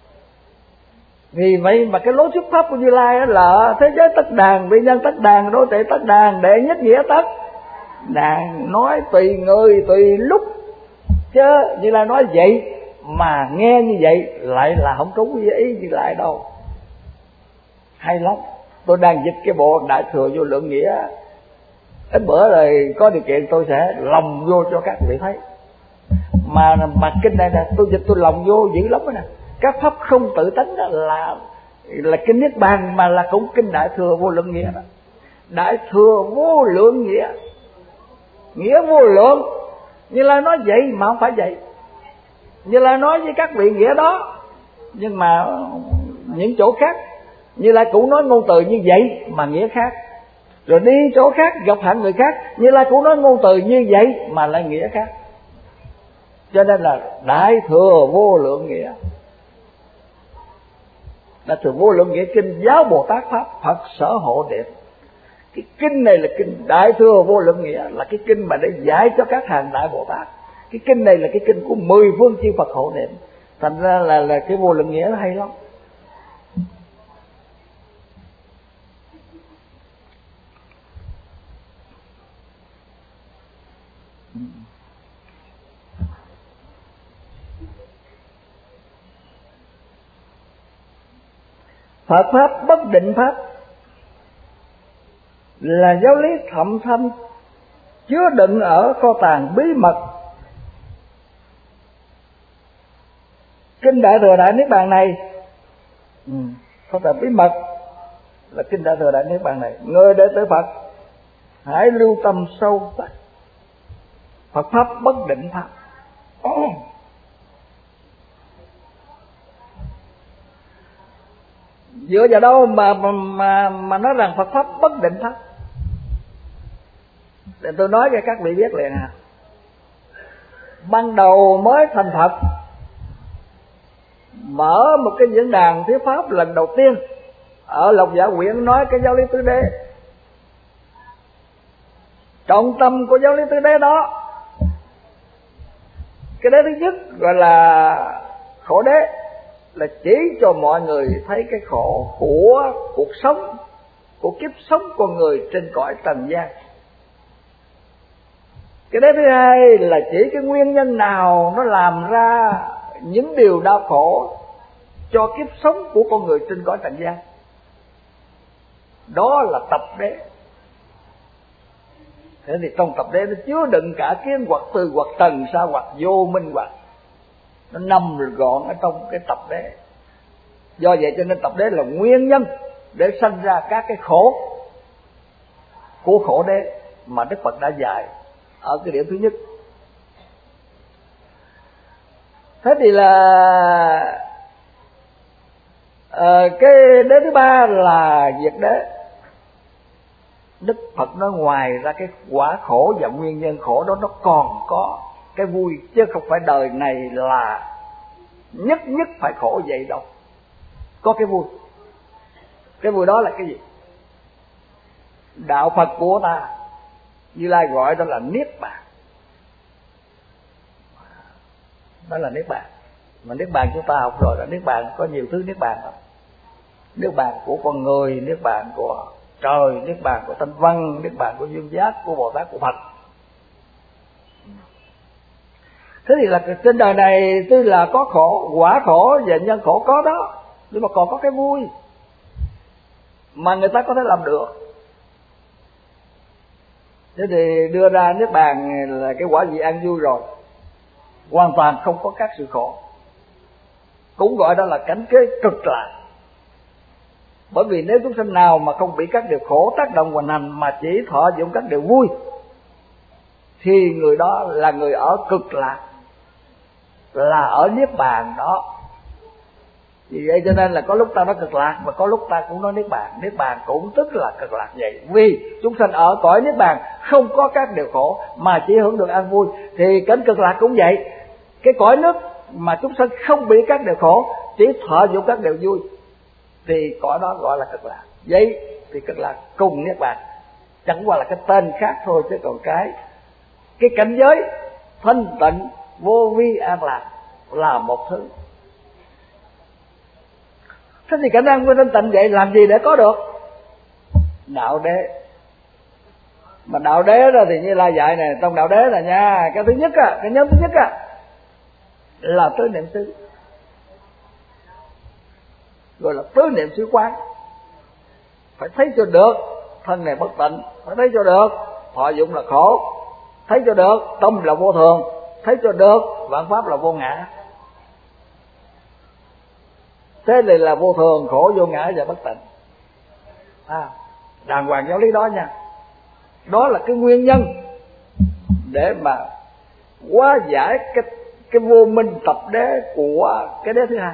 Speaker 1: Vì vậy mà cái lối xuất pháp của Như Lai là thế giới tất đàn, vi nhân tất đàn, đối trị tất đàn, đệ nhất nghĩa tất đàn. Nói tùy người tùy lúc, chứ Như Lai nói vậy mà nghe như vậy lại là không trúng với ý Như Lai đâu. Hay lắm. Tôi đang dịch cái bộ Đại Thừa Vô Lượng Nghĩa, ít bữa rồi có điều kiện tôi sẽ lòng vô cho các vị thấy. Mà mà kinh này nè, tôi dịch tôi lòng vô dữ lắm đó nè. Các pháp không tự tánh đó là là kinh Niết Bàn, mà là cũng kinh Đại Thừa Vô Lượng Nghĩa đó. Đại Thừa Vô Lượng Nghĩa, nghĩa vô lượng. Như Lai nói vậy mà không phải vậy. Như Lai nói với các vị nghĩa đó, nhưng mà những chỗ khác Như Lai cũng nói ngôn từ như vậy mà nghĩa khác. Rồi đi chỗ khác gặp hạng người khác, Như Lai cũng nói ngôn từ như vậy mà lại nghĩa khác. Cho nên là Đại Thừa Vô Lượng Nghĩa. Đại Thừa Vô Lượng Nghĩa kinh Giáo Bồ Tát Pháp Phật Sở Hộ Niệm. Cái kinh này là kinh Đại Thừa Vô Lượng Nghĩa, là cái kinh mà để giải cho các hàng Đại Bồ Tát. Cái kinh này là cái kinh của mười phương chư Phật hộ niệm. Thành ra là, là cái Vô Lượng Nghĩa nó hay lắm. Phật pháp bất định pháp là giáo lý thậm thâm chứa đựng ở kho tàng bí mật kinh Đại Thừa Đại Niết Bàn này. Ừ, kho tàng bí mật là kinh Đại Thừa Đại Niết Bàn này. Người đệ tử Phật hãy lưu tâm sâu sắc Phật pháp bất định pháp. Oh. Dựa vào đâu mà mà mà, mà nói rằng Phật pháp bất định pháp? Để tôi nói cho các vị biết liền à. Ban đầu mới thành Phật, mở một cái diễn đàn thuyết pháp lần đầu tiên ở Lộc Dạ Quyển, nói cái giáo lý tứ đế. Trọng tâm của giáo lý tứ đế đó, cái đế thứ nhất gọi là khổ đế, là chỉ cho mọi người thấy cái khổ của cuộc sống, của kiếp sống con người trên cõi trần gian. Cái đế thứ hai là chỉ cái nguyên nhân nào nó làm ra những điều đau khổ cho kiếp sống của con người trên cõi trần gian. Đó là tập đế. Thế thì trong tập đế nó chứa đựng cả kiến hoặc tư hoặc trần sa hoặc vô minh hoặc, nó nằm gọn ở trong cái tập đế. Do vậy cho nên tập đế là nguyên nhân để sanh ra các cái khổ của khổ đế mà Đức Phật đã dạy ở cái điểm thứ nhất. Thế thì là à, cái đế thứ ba là diệt đế. Đức Phật nói ngoài ra cái quả khổ và nguyên nhân khổ đó nó còn có cái vui, chứ không phải đời này là nhất nhất phải khổ vậy đâu. Có cái vui. Cái vui đó là cái gì? Đạo Phật của ta, Như Lai gọi đó là Niết Bàn. Đó là Niết Bàn. Mà Niết Bàn chúng ta học rồi là Niết Bàn có nhiều thứ Niết Bàn lắm. Niết Bàn của con người, Niết Bàn của trời, Niết Bàn của Thanh Văn, Niết Bàn của duyên giác, của Bồ Tát, của Phật. Thế thì là trên đời này tuy là có khổ, quả khổ và nhân khổ có đó, nhưng mà còn có cái vui mà người ta có thể làm được. Thế thì đưa ra Niết Bàn là cái quả vị an vui rồi, hoàn toàn không có các sự khổ. Cũng gọi đó là cảnh giới cực lạc. Bởi vì nếu chúng sinh nào mà không bị các điều khổ tác động hoành hành mà chỉ thọ dụng các điều vui, thì người đó là người ở cực lạc, là ở Niết Bàn đó. Vì vậy cho nên là có lúc ta nói cực lạc, mà có lúc ta cũng nói Niết Bàn. Niết Bàn cũng tức là cực lạc vậy. Vì chúng sanh ở cõi Niết Bàn không có các điều khổ mà chỉ hưởng được an vui, thì cảnh cực lạc cũng vậy. Cái cõi nước mà chúng sanh không bị các điều khổ, chỉ thọ dụng các điều vui, thì cõi đó gọi là cực lạc. Vậy thì cực lạc cùng Niết Bàn, chẳng qua là cái tên khác thôi, chứ còn cái cái cảnh giới thanh tịnh vô vi an lạc là một thứ. Thế thì cảnh an vui thanh tịnh vậy làm gì để có được? Đạo đế. Mà đạo đế ra thì Như Lai dạy này, trong đạo đế là nha, cái thứ nhất á, cái nhóm thứ nhất á là tứ niệm xứ, gọi là tứ niệm xứ quán. Phải thấy cho được thân này bất tịnh, phải thấy cho được thọ dụng là khổ, thấy cho được tâm là vô thường, thấy cho được vạn pháp là vô ngã. Thế này là vô thường, khổ, vô ngã và bất tịnh. À, đàng hoàng giáo lý đó nha. Đó là cái nguyên nhân để mà hóa giải cái cái vô minh tập đế của cái đế thứ hai.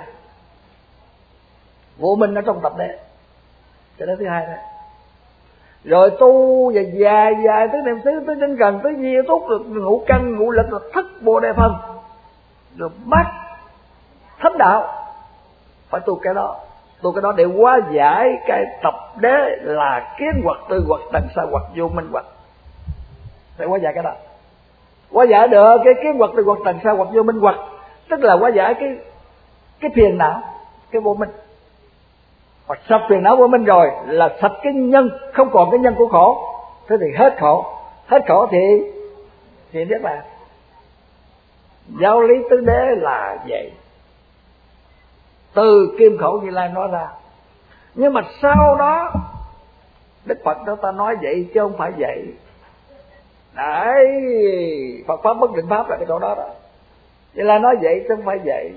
Speaker 1: Vô minh ở trong tập đế, cái đế thứ hai đó. Rồi tu và dài dài tới niệm xứ, tới tinh cần, tới di túc, rồi ngũ căn, ngũ lực, rồi thất bồ đề phần, rồi bát thánh đạo. Phải tu cái đó, tu cái đó để hóa giải cái tập đế là kiến hoặc tư hoặc tần sa hoặc vô minh hoặc. Phải hóa giải cái đó. Hóa giải được cái kiến hoặc tư hoặc tần sa hoặc vô minh hoặc, tức là hóa giải cái cái phiền não, cái vô minh. Hoặc sạch phiền não vô minh rồi là sạch cái nhân, không còn cái nhân của khổ. Thế thì hết khổ, hết khổ thì thì Niết Bàn. Giáo lý tứ đế là vậy. Từ kim khẩu Như Lai nói ra. Nhưng mà sau đó Đức Phật đó ta nói vậy chứ không phải vậy. Đấy, Phật pháp bất định pháp là cái chỗ đó đó. Vậy là nói vậy chứ không phải vậy.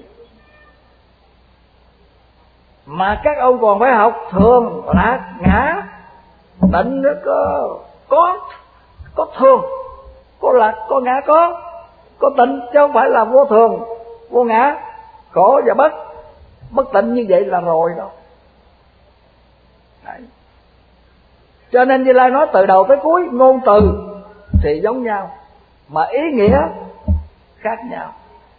Speaker 1: Mà các ông còn phải học thường lạc ngã tịnh nữa cơ. Có có thường, có lạc, có ngã, có có tịnh, chứ không phải là vô thường, vô ngã, khổ và bất bất tịnh như vậy là rồi đâu. Đấy. Cho nên Như Lai nói từ đầu tới cuối ngôn từ thì giống nhau, mà ý nghĩa khác nhau.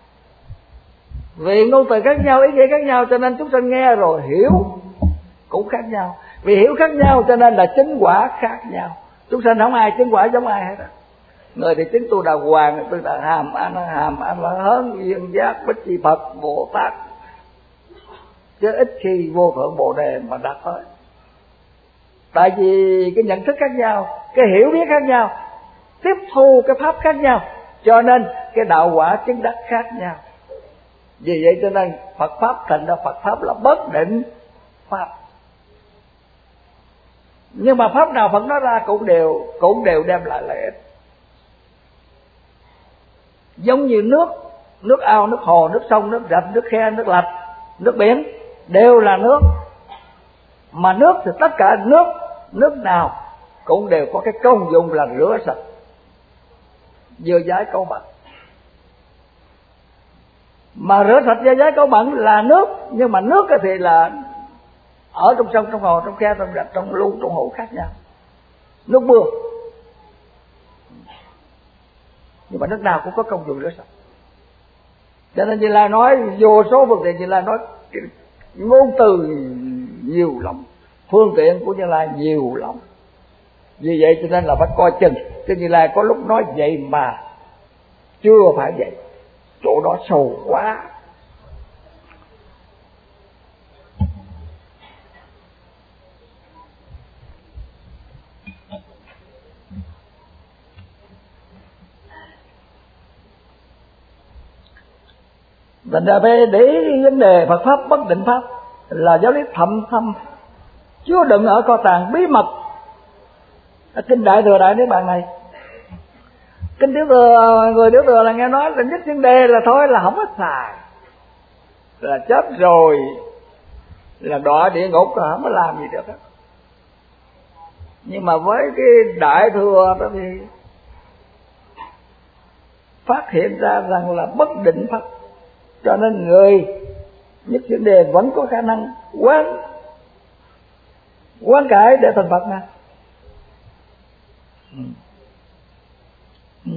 Speaker 1: Vì ngôn từ khác nhau, ý nghĩa khác nhau, cho nên chúng ta nghe rồi hiểu cũng khác nhau. Vì hiểu khác nhau cho nên là chứng quả khác nhau. Chúng sanh không ai chứng quả giống ai hết. Người thì chứng tu đà hoàng, tu đà hàm, an hàm, an la hớn, duyên giác, bích chi Phật, Bồ Tát, chứ ít khi vô thượng Bồ Đề mà đạt tới. Tại vì cái nhận thức khác nhau, cái hiểu biết khác nhau, tiếp thu cái pháp khác nhau, cho nên cái đạo quả chứng đắc khác nhau. Vì vậy cho nên Phật pháp thành ra Phật pháp là bất định pháp. Nhưng mà pháp nào Phật nói ra cũng đều cũng đều đem lại lợi ích. Giống như nước, nước ao, nước hồ, nước sông, nước rạch, nước khe, nước lạch, nước biển đều là nước. Mà nước thì tất cả nước, nước nào cũng đều có cái công dụng là rửa sạch, vừa giải câu bẩn. Mà rửa sạch vừa giải câu bẩn là nước, nhưng mà nước thì là ở trong sông, trong hồ, trong khe, trong rạch, trong lu, trong hồ khác nhau. Nước mưa, nhưng mà nước nào cũng có công dụng rửa sạch. Cho nên Như Lai nói vô số phương tiện, Như Lai nói ngôn từ nhiều lắm, phương tiện của Như Lai nhiều lắm. Vì vậy cho nên là phải coi chừng. Chứ Như Lai có lúc nói vậy mà chưa phải vậy, chỗ đó sâu quá. Thành ra phải để ý vấn đề Phật pháp bất định pháp là giáo lý thâm thâm, chứa đựng ở kho tàng bí mật ở kinh Đại Thừa Đại Niết Bàn này. Kinh Tiểu Thừa, người Tiểu Thừa là nghe nói là nhất vấn đề là thôi là không có xài, là chết rồi, là đọa địa ngục, là không có làm gì được hết. Nhưng mà với cái Đại Thừa đó thì phát hiện ra rằng là bất định pháp, cho nên người nhất vấn đề vẫn có khả năng quán quán cải để thành Phật mà. Ừ. Ừ.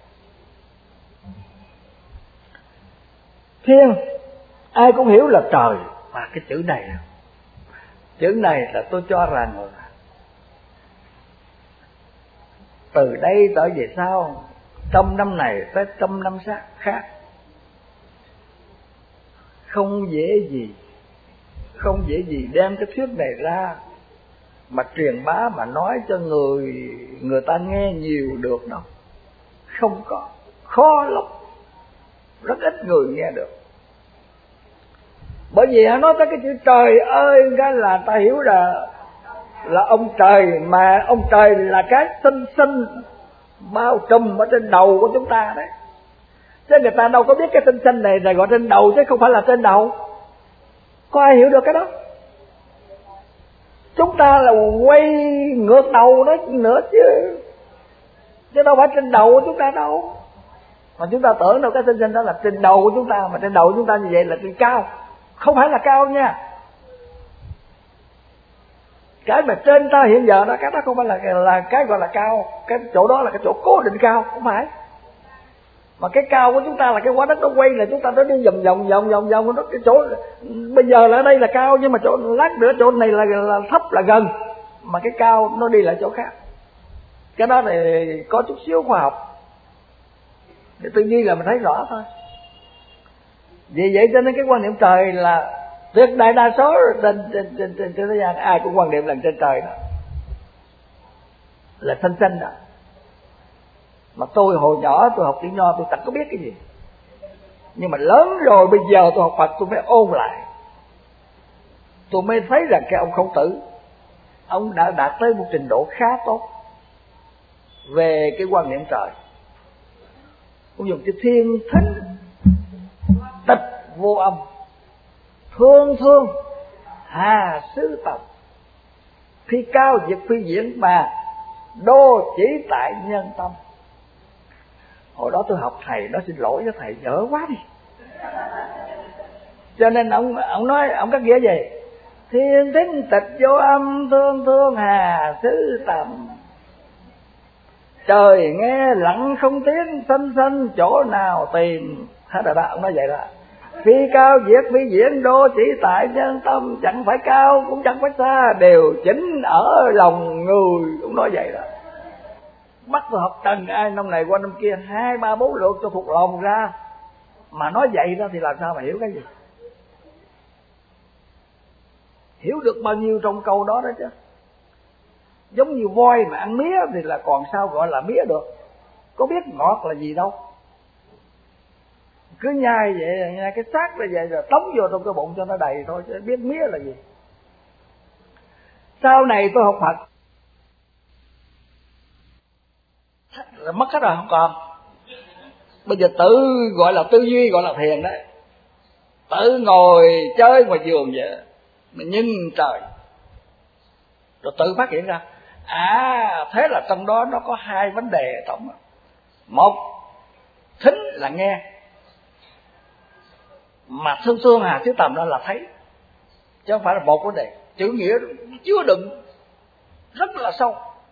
Speaker 1: Thiên ai cũng hiểu là trời, mà cái chữ này chữ này là tôi cho rằng là từ đây trở về sau, trong năm này tới trong năm khác, không dễ gì không dễ gì đem cái thuyết này ra mà truyền bá, mà nói cho người người ta nghe nhiều được đâu. Không có, khó lắm, rất ít người nghe được. Bởi vì nói tới cái chữ trời ơi cái là ta hiểu là là ông trời, mà ông trời là cái sinh sinh bao trùm ở trên đầu của chúng ta đấy. Chứ người ta đâu có biết cái tinh sinh này là gọi trên đầu chứ không phải là trên đầu. Có ai hiểu được cái đó? Chúng ta là quay ngược đầu đó nữa chứ, chứ đâu phải trên đầu của chúng ta đâu. Mà chúng ta tưởng đâu cái tinh sinh đó là trên đầu của chúng ta, mà trên đầu của chúng ta như vậy là trên cao. Không phải là cao nha. Cái mà trên ta hiện giờ đó, cái đó không phải là, là cái gọi là cao. Cái chỗ đó là cái chỗ cố định cao, không phải. Mà cái cao của chúng ta là cái quả đất nó quay, là chúng ta nó đi vòng vòng vòng vòng vòng nó cái chỗ bây giờ là ở đây là cao, nhưng mà chỗ lát nữa chỗ này là, là thấp, là gần, mà cái cao nó đi lại chỗ khác. Cái đó thì có chút xíu khoa học thì tự nhiên là mình thấy rõ thôi. Vì vậy cho nên cái quan niệm trời là tuyệt đại đa số trên trên trên trên thế gian ai cũng quan niệm là trên trời đó, là thanh sinh đó. Mà tôi hồi nhỏ tôi học chữ nho tôi chẳng có biết cái gì, nhưng mà lớn rồi bây giờ tôi học Phật tôi mới ôn lại. tôi mới thấy rằng cái ông Khổng Tử, ông đã đạt tới một trình độ khá tốt về cái quan niệm trời. Ông dùng cái thiên thính tịch vô âm, thương thương hà xứ tầm, phi cao diệt phi diễn mà đô chỉ tại nhân tâm. Hồi đó tôi học thầy đó, xin lỗi cho thầy dở quá đi. Cho nên ông ông nói ông có nghĩa gì? Thiên thính tịch vô âm, thương thương hà xứ tầm. Trời nghe lặng không tiếng, xanh xanh chỗ nào tìm. Hết rồi đó, ông nói vậy đó. Phi cao diệt phi diễn, đô chỉ tại nhân tâm. Chẳng phải cao cũng chẳng phải xa, đều chính ở lòng người. Ông nói vậy đó. Bắt tôi học trần ai năm này qua năm kia, hai ba bốn lượt cho thuộc lòng ra. Mà nói vậy đó thì làm sao mà hiểu cái gì? Hiểu được bao nhiêu trong câu đó đó chứ. Giống như voi mà ăn mía thì là còn sao gọi là mía được. Có biết ngọt là gì đâu. Cứ nhai vậy, nhai cái xác là vậy rồi tống vô trong cái bụng cho nó đầy thôi, chứ biết mía là gì. Sau này tôi học Phật là mất hết rồi, không còn. Bây giờ tự gọi là tư duy, gọi là thiền đấy. Tự ngồi chơi ngoài giường vậy mà nhìn trời, rồi tự phát hiện ra à thế là trong đó nó có hai vấn đề tổng. Một, thính là nghe, mà thương thương hà xứ tầm đó là thấy, chứ không phải là một vấn đề. Chữ nghĩa chứa đựng rất là sâu.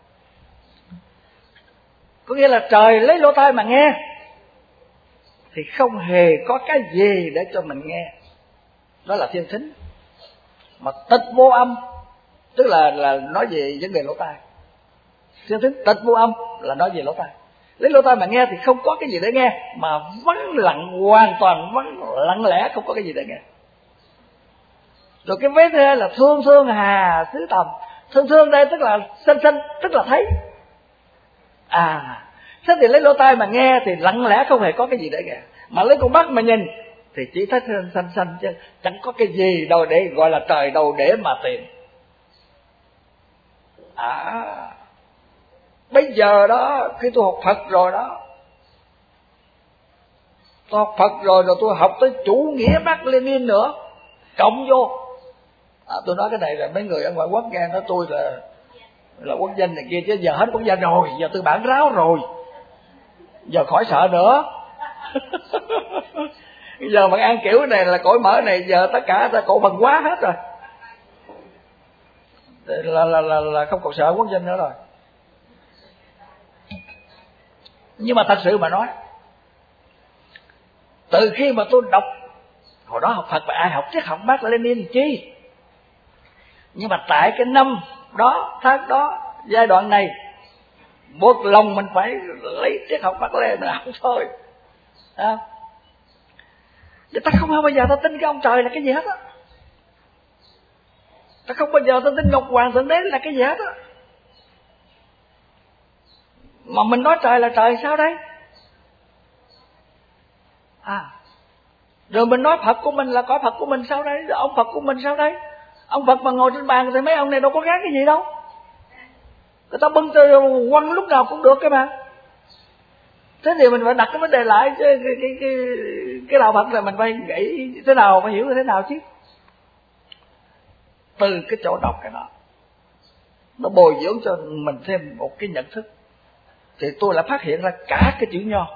Speaker 1: Có nghĩa là trời lấy lỗ tai mà nghe thì không hề có cái gì để cho mình nghe, đó là thiên thính. Mà tịch vô âm tức là là nói về vấn đề lỗ tai. Thiên thính tịch vô âm là nói về lỗ tai. Lấy lỗ tai mà nghe thì không có cái gì để nghe, mà vắng lặng, hoàn toàn vắng lặng lẽ, không có cái gì để nghe. Rồi cái vế thứ hai là thương thương hà xứ tầm. Thương thương đây tức là xanh xanh, tức là thấy. À, thế thì lấy lỗ tai mà nghe thì lặng lẽ không hề có cái gì để nghe. Mà lấy con mắt mà nhìn thì chỉ thấy xanh xanh xanh chứ chẳng có cái gì đâu để gọi là trời đâu để mà tìm. À, bây giờ đó khi tôi học Phật rồi đó, tôi học Phật rồi rồi tôi học tới chủ nghĩa Mác Lênin nữa, cộng vô. À, tôi nói cái này là mấy người ở ngoại quốc nghe nói tôi là là quốc dân này kia, chứ giờ hết quốc dân rồi, giờ tôi bản ráo rồi, giờ khỏi sợ nữa. Giờ mà ăn kiểu này là cõi mở này, giờ tất cả ta cổ phần quá hết rồi, là là là là không còn sợ quốc dân nữa rồi. Nhưng mà thật sự mà nói, từ khi mà tôi đọc, hồi đó học Phật và ai học triết học Mác Lênin chi, nhưng mà tại cái năm đó, tháng đó, giai đoạn này, một lòng mình phải lấy triết học Mác Lênin mình học thôi. À, người ta không bao giờ ta tin cái ông trời là cái gì hết á. Ta không bao giờ ta tin Ngọc Hoàng Thượng Đế là cái gì hết á. Mà mình nói trời là trời sao đây? À, rồi mình nói Phật của mình là cõi Phật của mình sao đây? Rồi ông Phật của mình sao đây? Ông Phật mà ngồi trên bàn thì mấy ông này đâu có gán cái gì đâu. Người ta bưng cho quăng lúc nào cũng được cái mà. Thế thì mình phải đặt cái vấn đề lại chứ cái cái cái cái đạo Phật là mình phải nghĩ thế nào, phải hiểu thế nào chứ. Từ cái chỗ đọc cái đó, nó bồi dưỡng cho mình thêm một cái nhận thức. Thì tôi lại phát hiện ra cả cái chữ Nho,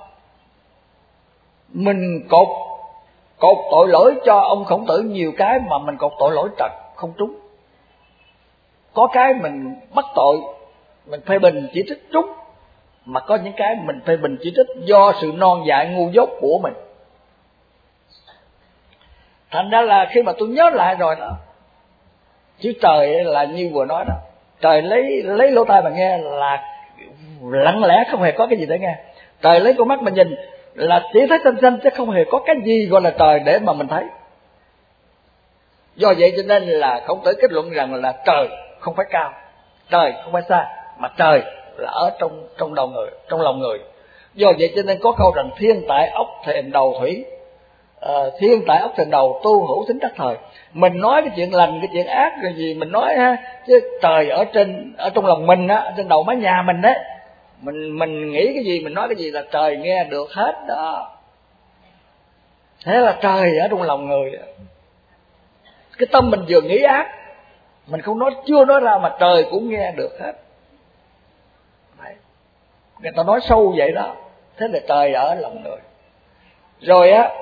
Speaker 1: mình cột cột tội lỗi cho ông Khổng Tử nhiều cái mà mình cột tội lỗi trật không trúng. Có cái mình bắt tội, mình phê bình chỉ trích trúng, mà có những cái mình phê bình chỉ trích do sự non dại ngu dốt của mình. Thành ra là khi mà tôi nhớ lại rồi đó, chữ trời là như vừa nói đó, trời lấy lấy lỗ tai mà nghe là lặng lẽ không hề có cái gì để nghe. Trời lấy con mắt mà nhìn là chỉ thấy xanh xanh, chứ không hề có cái gì gọi là trời để mà mình thấy. Do vậy cho nên là Khổng Tử kết luận rằng là trời không phải cao, trời không phải xa, mà trời là ở trong trong đầu người, trong lòng người. Do vậy cho nên có câu rằng thiên tại ốc thềm đầu thủy, uh, thiên tại ốc thượng đầu, tu hữu tính đắc thời. Mình nói cái chuyện lành, cái chuyện ác cái gì mình nói ha, chứ trời ở trên ở trong lòng mình á, ở trên đầu mái nhà mình đấy, mình mình nghĩ cái gì mình nói cái gì là trời nghe được hết đó. Thế là trời ở trong lòng người. Cái tâm mình vừa nghĩ ác, mình không nói, chưa nói ra mà trời cũng nghe được hết. Đấy. Người ta nói sâu vậy đó. Thế là trời ở lòng người. Rồi á,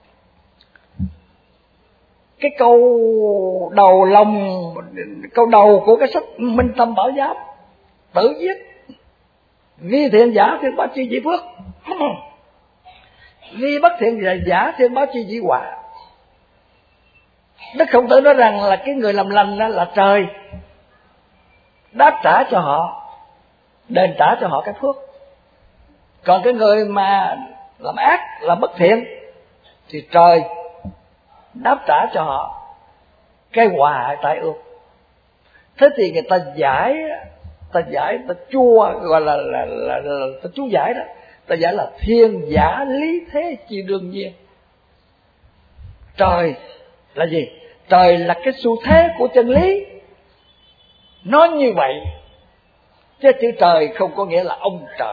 Speaker 1: cái câu đầu lòng, câu đầu của cái sách Minh Tâm Bảo Giám tự viết: vi thiện giả thiên báo chi dĩ phước, vi bất thiện giả thiên báo chi dĩ họa. Đức Khổng Tử nói rằng là cái người làm lành đó là trời đáp trả cho họ, đền trả cho họ cái phước. Còn cái người mà làm ác, làm bất thiện thì trời đáp trả cho họ cái hòa hại tai ương. Thế thì người ta giải, ta giải, ta chua, gọi là là, là, là, là ta chú giải đó, ta giải là thiên giả lý thế chi đương nhiên. Trời là gì? Trời là cái xu thế của chân lý. Nói như vậy, chứ chữ trời không có nghĩa là ông trời.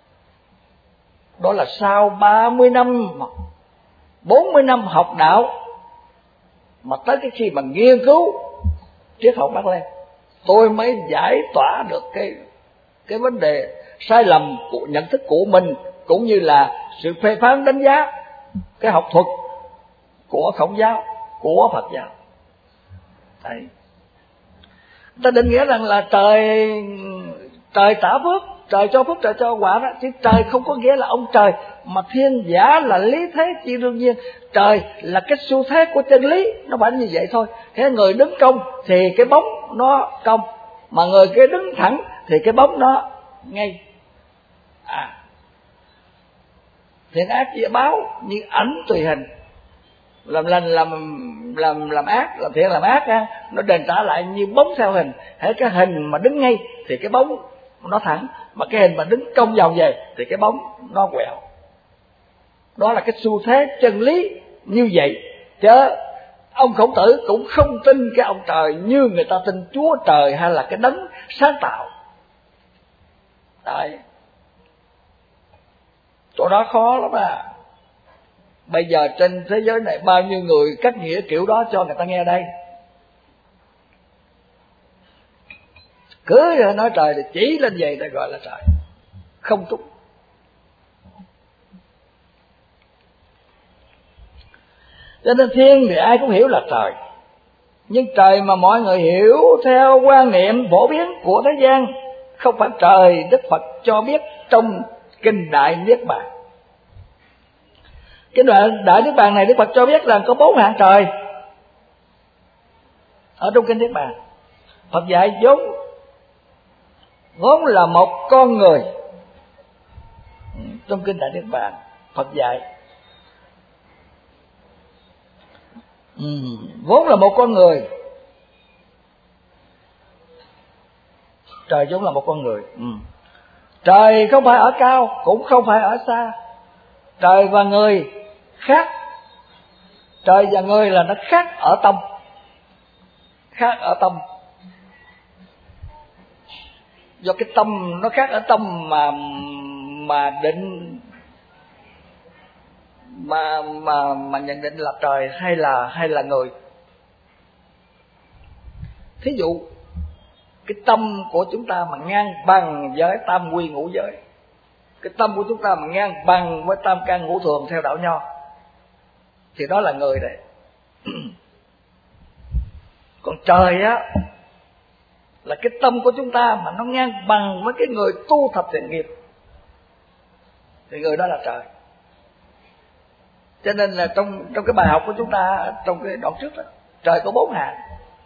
Speaker 1: Đó là sau ba mươi năm, bốn mươi năm học đạo, mà tới cái khi mà nghiên cứu triết học Mác Lênin, tôi mới giải tỏa được cái cái vấn đề sai lầm của nhận thức của mình, cũng như là sự phê phán đánh giá cái học thuật của Khổng giáo, của Phật giáo. Đấy. Ta định nghĩa rằng là trời trời trả phước, trời cho phước, trời cho quả đó, chứ trời không có nghĩa là ông trời, mà thiên giả là lý thế chi đương nhiên. Trời là cái xu thế của chân lý, nó phải như vậy thôi. Thế người đứng cong thì cái bóng nó cong, mà người cái đứng thẳng thì cái bóng nó ngay. À, thiện ác chia báo như ảnh tùy hình, làm lành làm làm làm ác, làm thiện làm ác ha, nó đền trả lại như bóng theo hình. Hễ cái hình mà đứng ngay thì cái bóng nó thẳng, mà cái hình mà đứng cong vòng về thì cái bóng nó quẹo. Đó là cái xu thế chân lý như vậy. Chứ ông Khổng Tử cũng không tin cái ông trời như người ta tin Chúa Trời hay là cái đấng sáng tạo. Đấy, chỗ đó khó lắm à. Bây giờ trên thế giới này bao nhiêu người cách nghĩa kiểu đó cho người ta nghe đây. Cứ nói trời thì chỉ lên vậy ta gọi là trời, không trúng. Cho nên thiên thì ai cũng hiểu là trời, nhưng trời mà mọi người hiểu theo quan niệm phổ biến của thế gian không phải trời Đức Phật cho biết trong Kinh Đại Niết Bàn. Cái đoạn Đại Niết Bàn này Đức Phật cho biết là có bốn hạng trời ở trong Kinh Niết Bàn. Phật dạy vốn vốn là một con người. Trong Kinh Đại Niết Bàn Phật dạy ừ, vốn là một con người. Trời vốn là một con người. ừ. Trời không phải ở cao, cũng không phải ở xa. Trời và người khác. Trời và người là nó khác ở tâm. Khác ở tâm. Do cái tâm nó khác ở tâm mà mà định mà mà mà nhận định là trời hay là hay là người. Thí dụ cái tâm của chúng ta mà ngang bằng với tam quy ngũ giới, cái tâm của chúng ta mà ngang bằng với tam căn ngũ thường theo đạo Nho, thì đó là người đấy. Còn trời á là cái tâm của chúng ta mà nó ngang bằng với cái người tu thập thiện nghiệp, thì người đó là trời. Cho nên là trong trong cái bài học của chúng ta trong cái đoạn trước đó, trời có bốn hạng.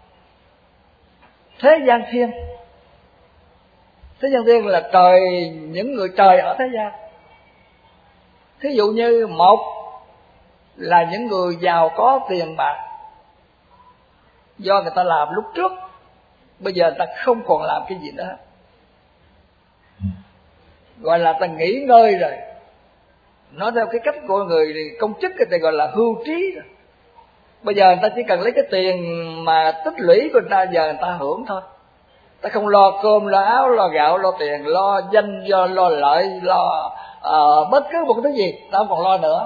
Speaker 1: Thế gian thiên. Thế gian thiên là trời, những người trời ở thế gian. Thí dụ như một là những người giàu có tiền bạc, do người ta làm lúc trước, bây giờ người ta không còn làm cái gì nữa, gọi là ta nghỉ ngơi rồi, Nói theo cái cách của người công chức thì gọi là hưu trí. Bây giờ người ta chỉ cần lấy cái tiền mà tích lũy của người ta, giờ người ta hưởng thôi. Ta không lo cơm, lo áo, lo gạo, lo tiền, lo danh, lo, lo lợi, lo uh, bất cứ một cái thứ gì, ta không còn lo nữa.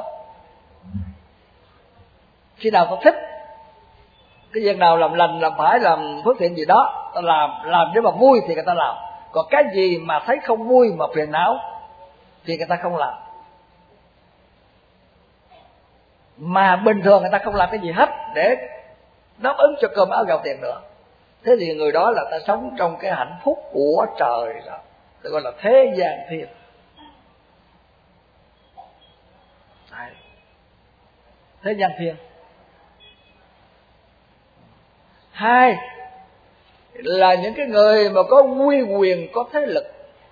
Speaker 1: Khi nào ta thích cái việc nào làm lành, làm phải, làm phước thiện gì đó, ta làm, làm để mà vui thì người ta làm. Còn cái gì mà thấy không vui mà phiền não thì người ta không làm. Mà bình thường người ta không làm cái gì hết để đáp ứng cho cơm áo gạo tiền nữa. Thế thì người đó là ta sống trong cái hạnh phúc của trời đó, ta gọi là thế gian thiên. Đấy. Thế gian thiên. Hai là những cái người mà có uy quyền, có thế lực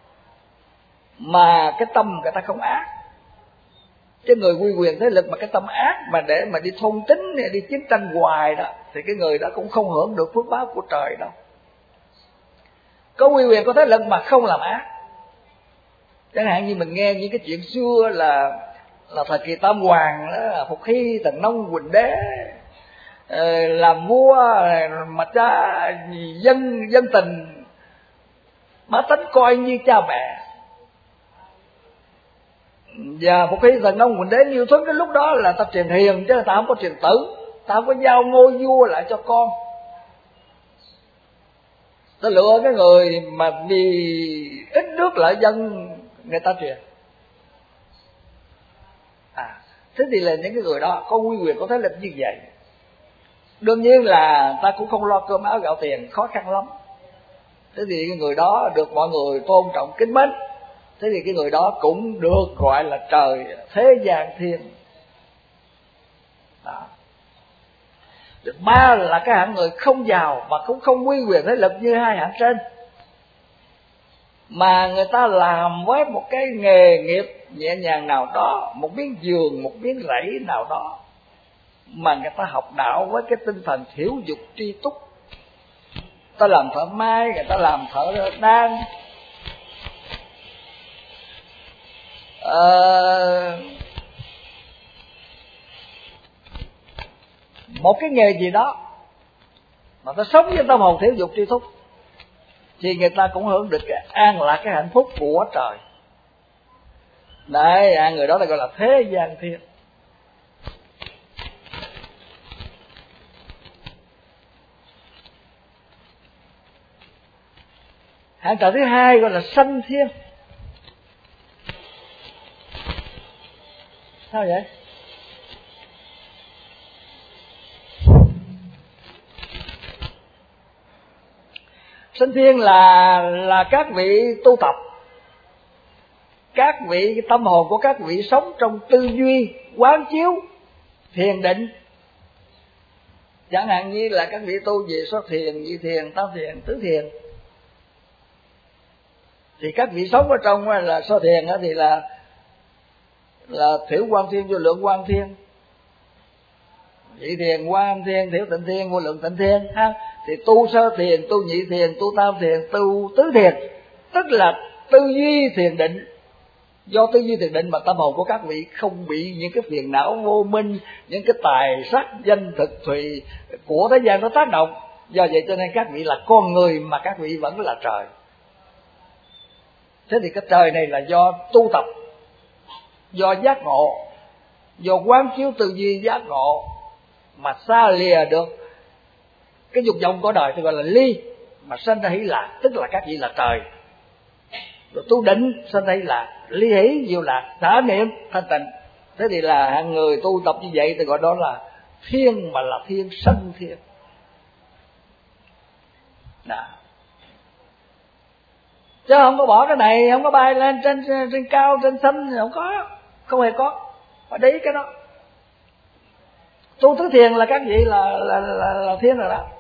Speaker 1: mà cái tâm người ta không ác. Cái người uy quyền thế lực mà cái tâm ác mà để mà đi thôn tính, đi chiến tranh hoài đó, thì cái người đó cũng không hưởng được phước báo của trời đâu. Có uy quyền có thế lực mà không làm ác. Chẳng hạn như mình nghe những cái chuyện xưa là là thời kỳ Tam Hoàng đó, Phục Hy, Thần Nông, Quỳnh Đế làm vua mà cha dân dân tình bá tánh coi như cha mẹ. Và Phục Hy, Thần Nông, Quỳnh Đế, Nghiêu Thuấn cái lúc đó là ta truyền hiền chứ ta không có truyền tử, ta không có giao ngôi vua lại cho con. Ta lựa cái người mà vì ít nước lợi dân người ta truyền. À, thế thì là những cái người đó có uy quyền, có thế lực như vậy. Đương nhiên là ta cũng không lo cơm áo gạo tiền, khó khăn lắm. Thế thì cái người đó được mọi người tôn trọng kính mến. Thế thì cái người đó cũng được gọi là trời thế gian thiên. Đó. Ba là cái hạng người không giàu mà cũng không uy quyền thế lực như hai hạng trên, mà người ta làm với một cái nghề nghiệp nhẹ nhàng nào đó, một miếng giường, một miếng rẫy nào đó, mà người ta học đạo với cái tinh thần thiểu dục tri túc. Ta làm thợ may, người ta làm thợ đan, ờ, một cái nghề gì đó mà ta sống với tâm hồn thiểu dục tri túc, thì người ta cũng hưởng được cái an lạc, cái hạnh phúc của trời. Đấy, người đó là gọi là thế gian thiên. Hạng trời thứ hai gọi là sanh thiên. Sao vậy? Sanh thiên là là các vị tu tập, các vị tâm hồn của các vị sống trong tư duy quán chiếu thiền định. Chẳng hạn như là các vị tu về số thiền, nhị thiền, tam thiền, tứ thiền, thì các vị sống ở trong là số thiền thì là là thiểu quang thiên, vô lượng quang thiên, nhị thiền quang thiên, thiểu tịnh thiên, vô lượng tịnh thiên ha. Thì tu sơ thiền, tu nhị thiền, tu tam thiền, tu tứ thiền, tức là tư duy thiền định. Do tư duy thiền định mà tâm hồn của các vị không bị những cái phiền não vô minh, những cái tài sắc danh thực thùy của thế gian nó tác động. Do vậy cho nên các vị là con người mà các vị vẫn là trời. Thế thì cái trời này là do tu tập, do giác ngộ, do quán chiếu tư duy giác ngộ mà xa lìa được cái dục vọng của đời, thì gọi là ly, mà sanh ra hỷ lạc, tức là các vị là trời. Rồi tu định sanh ra hỷ lạc, ly hỷ diệu lạc, xả niệm thanh tịnh. Thế thì là hạng người tu tập như vậy thì gọi đó là thiên, mà là thiên sanh thiên. Đó. Chứ không có bỏ cái này, không có bay lên trên trên cao, trên xanh, không có, không hề có. Phải để ý cái đó. Tu tứ thiền là các vị là là là, là thiên rồi đó.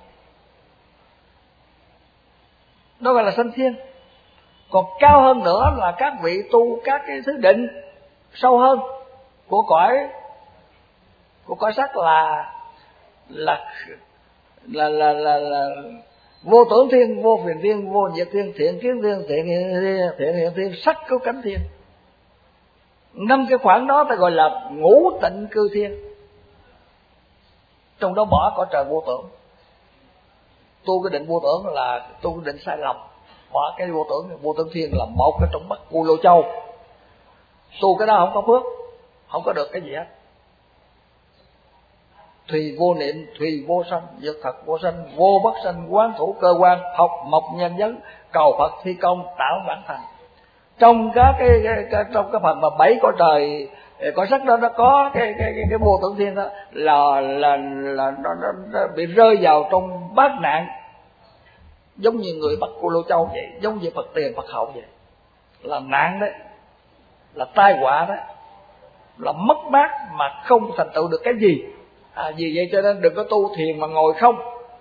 Speaker 1: Đó gọi là sanh thiên. Còn cao hơn nữa là các vị tu các cái thứ định sâu hơn của cõi của cõi sắc là là là là là, là vô tưởng thiên, vô phiền thiên, vô diệt thiên, thiện kiến thiên, thiện hiện thiên, thiện hiện thiên, sắc cứu cánh thiên. Năm cái khoảng đó ta gọi là ngũ tịnh cư thiên, trong đó bỏ cõi trời vô tưởng. Tu cái định vô tưởng là tu cái định sai lầm, bỏ cái vô tưởng. Vô tưởng thiên là một cái trong Bắc Cù Lô Châu, tu cái đó không có phước, không có được cái gì hết. Thùy vô niệm, thùy vô sanh, diệt thật vô sanh, vô bất sanh, quán thủ cơ quan, học mộc nhân vấn, cầu Phật thi công, tạo bản thành. Trong các cái, cái, cái trong cái phần mà bảy cõi trời, cõi sắc đó nó có cái cái cái, cái vô tưởng thiên đó là là là nó, nó, nó bị rơi vào trong bát nạn, giống như người Bắc Cù Lô Châu vậy, giống như Phật tiền Phật hậu vậy, là nạn đấy, là tai họa đấy, là mất mát mà không thành tựu được cái gì. À, vì vậy cho nên đừng có tu thiền mà ngồi không.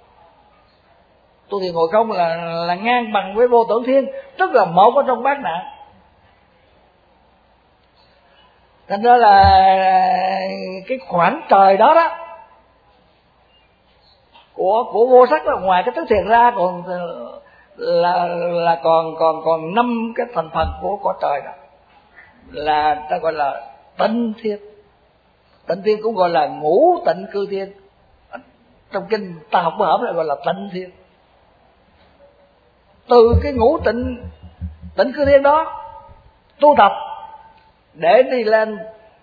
Speaker 1: Tu thiền ngồi không là là ngang bằng với vô tưởng thiên, tức là một ở trong bát nạn. Thành ra là cái khoảng trời đó đó của của vô sắc là ngoài cái tứ thiền ra còn là là còn còn còn năm cái thành phần của cõi trời đó, là ta gọi là tịnh thiên. Tịnh thiên cũng gọi là ngũ tịnh cư thiên, trong kinh ta học bữa hổm lại gọi là tịnh thiên. Từ cái ngũ tịnh tịnh cư thiên đó tu tập để đi lên,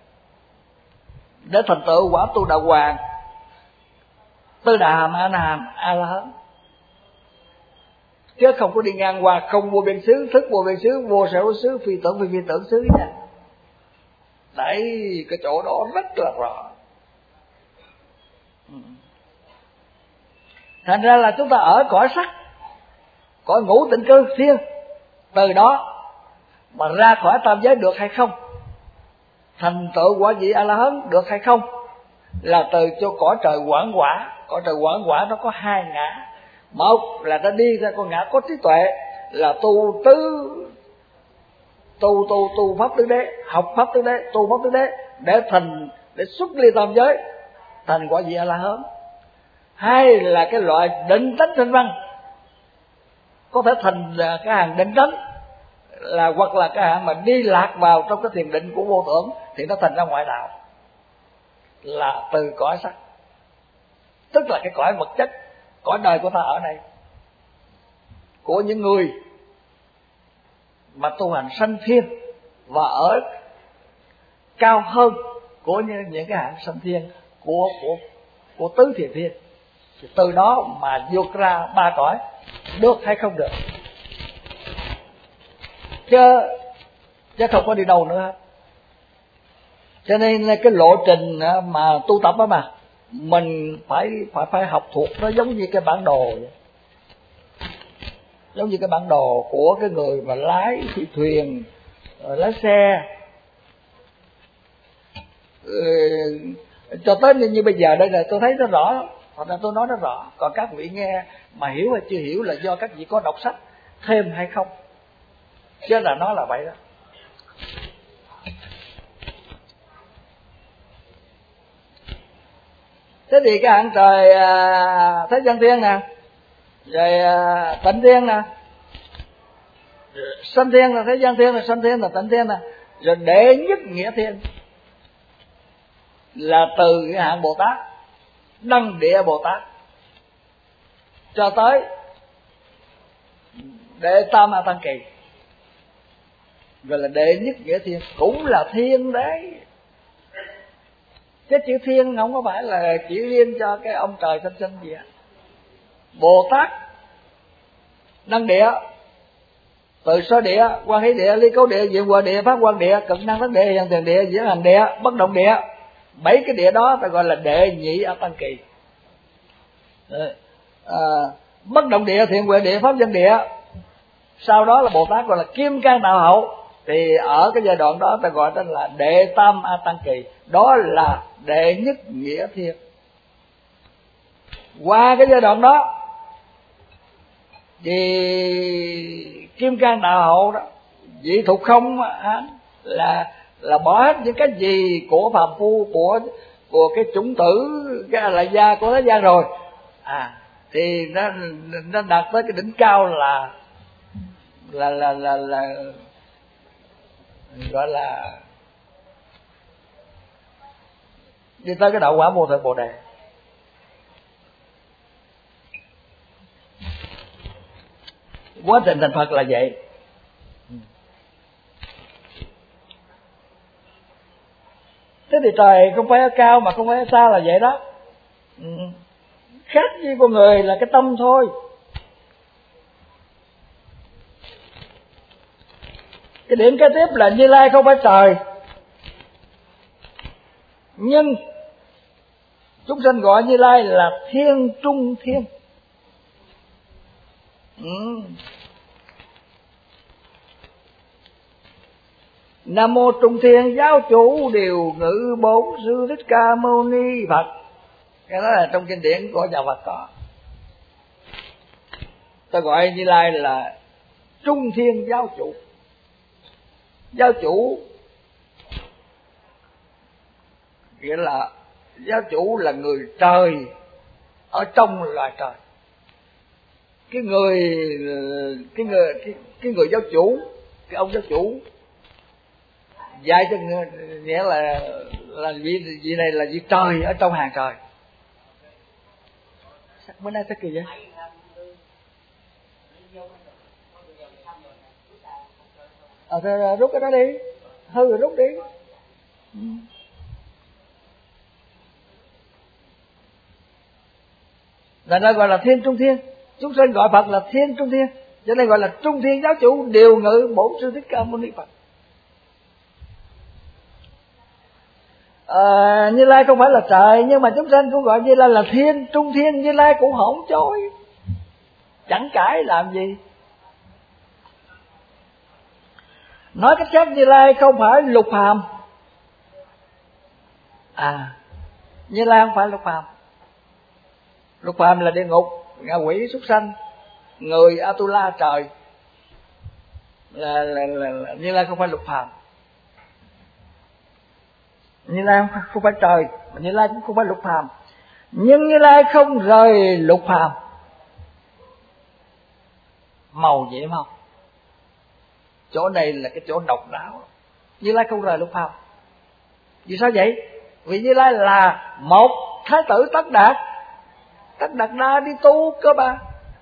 Speaker 1: để thành tựu quả tu đạo hoàng, tư đà hàm, a na hàm, a la hán, chứ không có đi ngang qua không vô biên xứ, thức vô biên xứ, vô sở vô xứ, phi tưởng phi phi tưởng xứ nha. Đấy, cái chỗ đó rất là rõ. Thành ra là chúng ta ở cõi sắc, cõi ngũ tịnh cư thiên, từ đó mà ra khỏi tam giới được hay không, thành tựu quả vị A La Hán được hay không, là từ cho cõi trời quảng quả. Cõi trời quảng quả nó có hai ngã. Một là ta đi ra con ngã có trí tuệ, là tu tứ tu tu tu pháp tứ đế, học pháp tứ đế, tu pháp tứ đế để thành, để xuất ly tam giới, thành quả vị A La Hán. Hai là cái loại định tánh thanh văn, có thể thành cái hàng định tánh, là hoặc là cái hàng mà đi lạc vào trong cái thiền định của vô tưởng thì nó thành ra ngoại đạo, là từ cõi sắc, tức là cái cõi vật chất, cõi đời của ta ở đây, của những người mà tu hành sanh thiên và ở cao hơn của những, những cái hạng sanh thiên của của của tứ thiền thiên, thì từ đó mà vượt ra ba cõi được hay không được, chứ chứ không có đi đâu nữa hết. Cho nên cái lộ trình mà tu tập đó mà mình phải phải phải học thuộc, nó giống như cái bản đồ vậy. Giống như cái bản đồ của cái người mà lái thị thuyền, lái xe, ừ, cho tới như, như bây giờ đây là tôi thấy nó rõ, hoặc là tôi nói nó rõ. Còn các vị nghe mà hiểu hay chưa hiểu là do các vị có đọc sách thêm hay không, chứ là nó là vậy đó. Thế thì cái hạng trời à, thế gian thiên nè, rồi à, tịnh thiên nè, sanh thiên là thế gian thiên, là sanh thiên là tịnh thiên nè, rồi đệ nhất nghĩa thiên là từ cái hạng Bồ Tát, Đăng Địa Bồ Tát, cho tới đệ tam A Tăng Kỳ, rồi là đệ nhất nghĩa thiên, cũng là thiên đấy. Cái chữ thiên không có phải là chỉ riêng cho cái ông trời sanh sinh gì hết. Bồ Tát Đăng Địa, từ sơ địa, quan hỷ địa, ly cấu địa, diệu hòa địa, pháp quan địa, cực năng thất địa, hiện tiền địa, diễn hành địa, bất động địa. Bảy cái địa đó ta gọi là đệ nhị A Tăng Kỳ. À, bất động địa, thiện huệ địa, pháp dân địa. Sau đó là Bồ Tát gọi là kim cang đạo hậu. Thì ở cái giai đoạn đó ta gọi tên là đệ tam A Tăng Kỳ. Đó là đệ nhất nghĩa thiên. Qua cái giai đoạn đó thì kim cang đạo hậu đó, vị thuộc không là là bỏ hết những cái gì của phàm phu, của của cái chủng tử, cái là gia của thế gian rồi, à thì nó nó đạt tới cái đỉnh cao là là là là, là gọi là đi tới cái đạo quả vô thượng Bồ Đề. Quá trình thành Phật là vậy. Thế thì trời không phải ở cao mà không phải ở xa là vậy đó. Ừ. Khác với con người là cái tâm thôi. Cái điểm kế tiếp là Như Lai không phải trời, nhưng chúng sanh gọi Như Lai là Thiên Trung Thiên. Ừ. Nam mô Trung Thiên giáo chủ điều ngự bổn sư Thích Ca Mâu Ni Phật. Cái đó là trong kinh điển của nhà Phật có. Ta gọi Như Lai là Trung Thiên giáo chủ. Giáo chủ nghĩa là giáo chủ là người trời ở trong loài trời. Cái người cái người cái, cái người giáo chủ, cái ông giáo chủ dạy cho người, nghĩa là là vị vị này là vị trời ở trong hàng trời. Bữa nay sao kỳ vậy? Ờ à, rồi, rút cái đó đi, hư rồi rút đi. Ừ. Là nó gọi là Thiên Trung Thiên. Chúng sanh gọi Phật là Thiên Trung Thiên, cho nên gọi là Trung Thiên giáo chủ điều ngự bổn sư Thích Ca Mâu Ni Phật. À, Như Lai không phải là trời, nhưng mà chúng sanh cũng gọi Như Lai là Thiên Trung Thiên. Như Lai cũng không chối, chẳng cãi làm gì. Nói cách khác, Như Lai không phải lục phàm. À, Như Lai không phải lục phàm. Lục phàm là địa ngục, ngạ quỷ, súc sanh, người, Atula, trời. Là, là, là, là Như Lai không phải lục phàm. Như Lai không phải trời, Như Lai cũng không phải lục phàm. Nhưng Như Lai không rời lục phàm. Màu vậy không? Chỗ này là cái chỗ độc đáo. Như Lai không rời lục phàm. Vì sao vậy? Vì Như Lai là một thái tử Tất Đạt. Tất Đạt Đa đi tu cơ bản.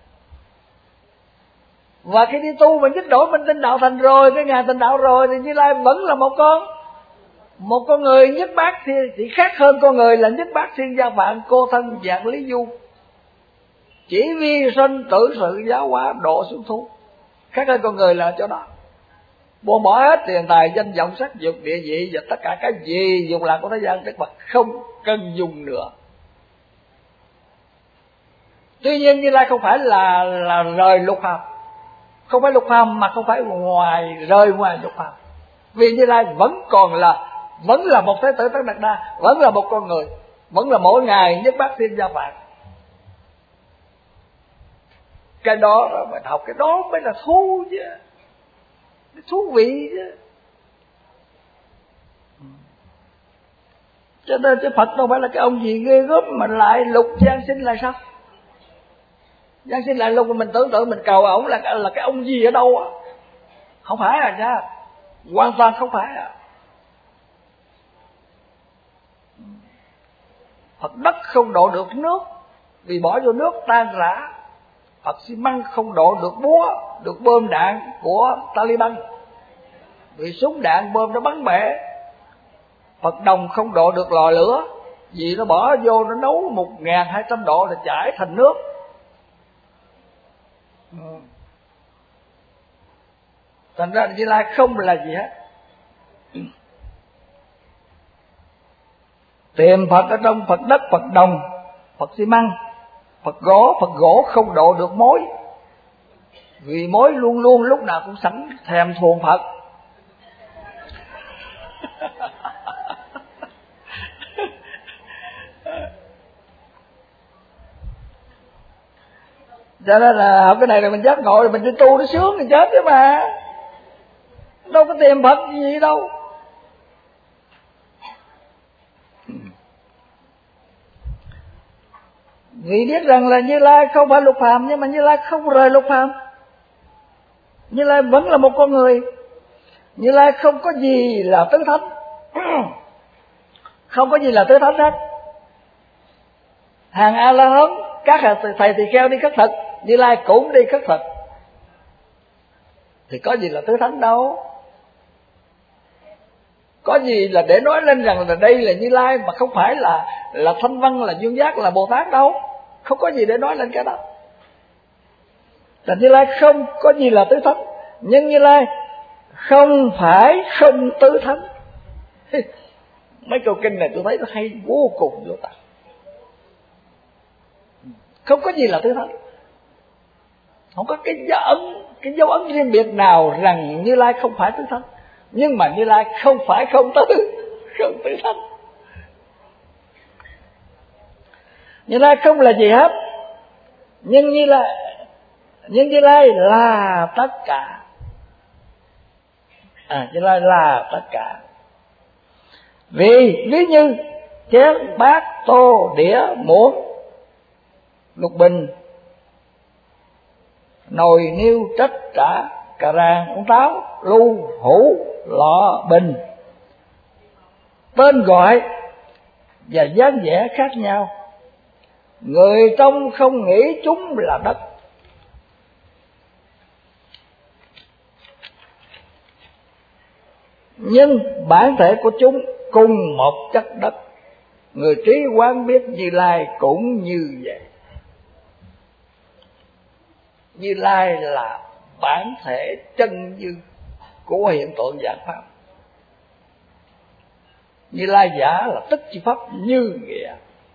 Speaker 1: Và khi đi tu mà nhất đổi minh tinh đạo thành rồi, cái ngày thành đạo rồi, thì Như Lai vẫn là một con một con người nhất bát thiên. Chỉ khác hơn con người là nhất bát thiên gia vạn, cô thân dạng lý du, chỉ vi sinh tử sự giáo hóa độ xuống thú. Khác hơn con người là chỗ đó. Buông bỏ hết tiền tài danh vọng sắc dục địa vị và tất cả cái gì dùng làm của thế gian trước mặt, không cần dùng nữa. Tuy nhiên Như Lai không phải là là rời lục phàm, không phải lục phàm mà không phải ngoài rời ngoài lục phàm. Vì Như Lai vẫn còn là vẫn là một thái tử Tất Đạt Đa, vẫn là một con người, vẫn là mỗi ngày nhất bát thiên gia vạn. Cái đó là mình học, cái đó mới là thú chứ, thú vị chứ. Cho nên cái Phật đâu phải là cái ông gì ghê gớm mà lại lục giang sinh là sao? Giang sinh lại lục mình tưởng tượng mình cầu ổng là là cái ông gì ở đâu á? Không phải à nha, hoàn toàn không phải à. Phật đất không độ được nước, vì bỏ vô nước tan rã. Phật xi măng không độ được búa, được bơm đạn của Taliban, vì súng đạn bơm nó bắn bể. Phật đồng không độ được lò lửa, vì nó bỏ vô nó nấu một ngàn hai trăm độ là chảy thành nước. Thành ra Như Lai không là gì hết. Tìm Phật ở trong Phật đất, Phật đồng, Phật xi măng, Phật gỗ. Phật gỗ không độ được mối, vì mối luôn luôn lúc nào cũng sẵn thèm thuồng Phật. Cho nên là học cái này là mình giác ngộ, rồi mình đi tu nó sướng thì chết chứ mà, đâu có tìm Phật gì đâu. Vì biết rằng là Như Lai không phải lục phàm, nhưng mà Như Lai không rời lục phàm. Như Lai vẫn là một con người. Như Lai không có gì là tứ thánh. Không có gì là tứ thánh hết. Hàng A La Hán, các thầy tỳ kheo đi khất thực, Như Lai cũng đi khất thực, thì có gì là tứ thánh đâu. Có gì là để nói lên rằng là đây là Như Lai mà không phải là là Thanh Văn, là Duyên Giác, là Bồ Tát đâu. Không có gì để nói lên cái đó. Là Như Lai không có gì là tứ thánh, nhưng Như Lai không phải không tứ thánh. Mấy câu kinh này tôi thấy nó hay vô cùng vô tận. Không có gì là tứ thánh, không có cái dấu ấn, cái dấu ấn riêng biệt nào rằng Như Lai không phải tứ thánh. Nhưng mà Như Lai không phải không tứ, không tứ thánh. Như Lai không là gì hết, nhưng Như Lai, nhưng Như Lai là tất cả. À, Như Lai là tất cả. Vì ví như chén bát tô đĩa muỗng lục bình nồi niêu trách trả cà ràng ống táo lu hũ lọ bình, tên gọi và dáng vẻ khác nhau, người trong không nghĩ chúng là đất. Nhưng bản thể của chúng cùng một chất đất. Người trí quán biết Như Lai cũng như vậy. Như Lai là bản thể chân như của hiện tượng dạng pháp. Như Lai giả là tức chi pháp như nghĩa.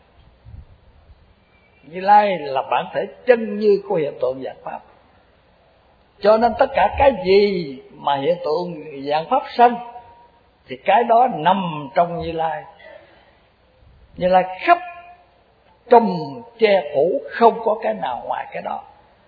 Speaker 1: Như Lai là bản thể chân như của hiện tượng dạng pháp. Cho nên tất cả cái gì mà hiện tượng dạng pháp sanh thì cái đó nằm trong Như Lai. Như Lai khắp trùm che phủ, không có cái nào ngoài cái đó.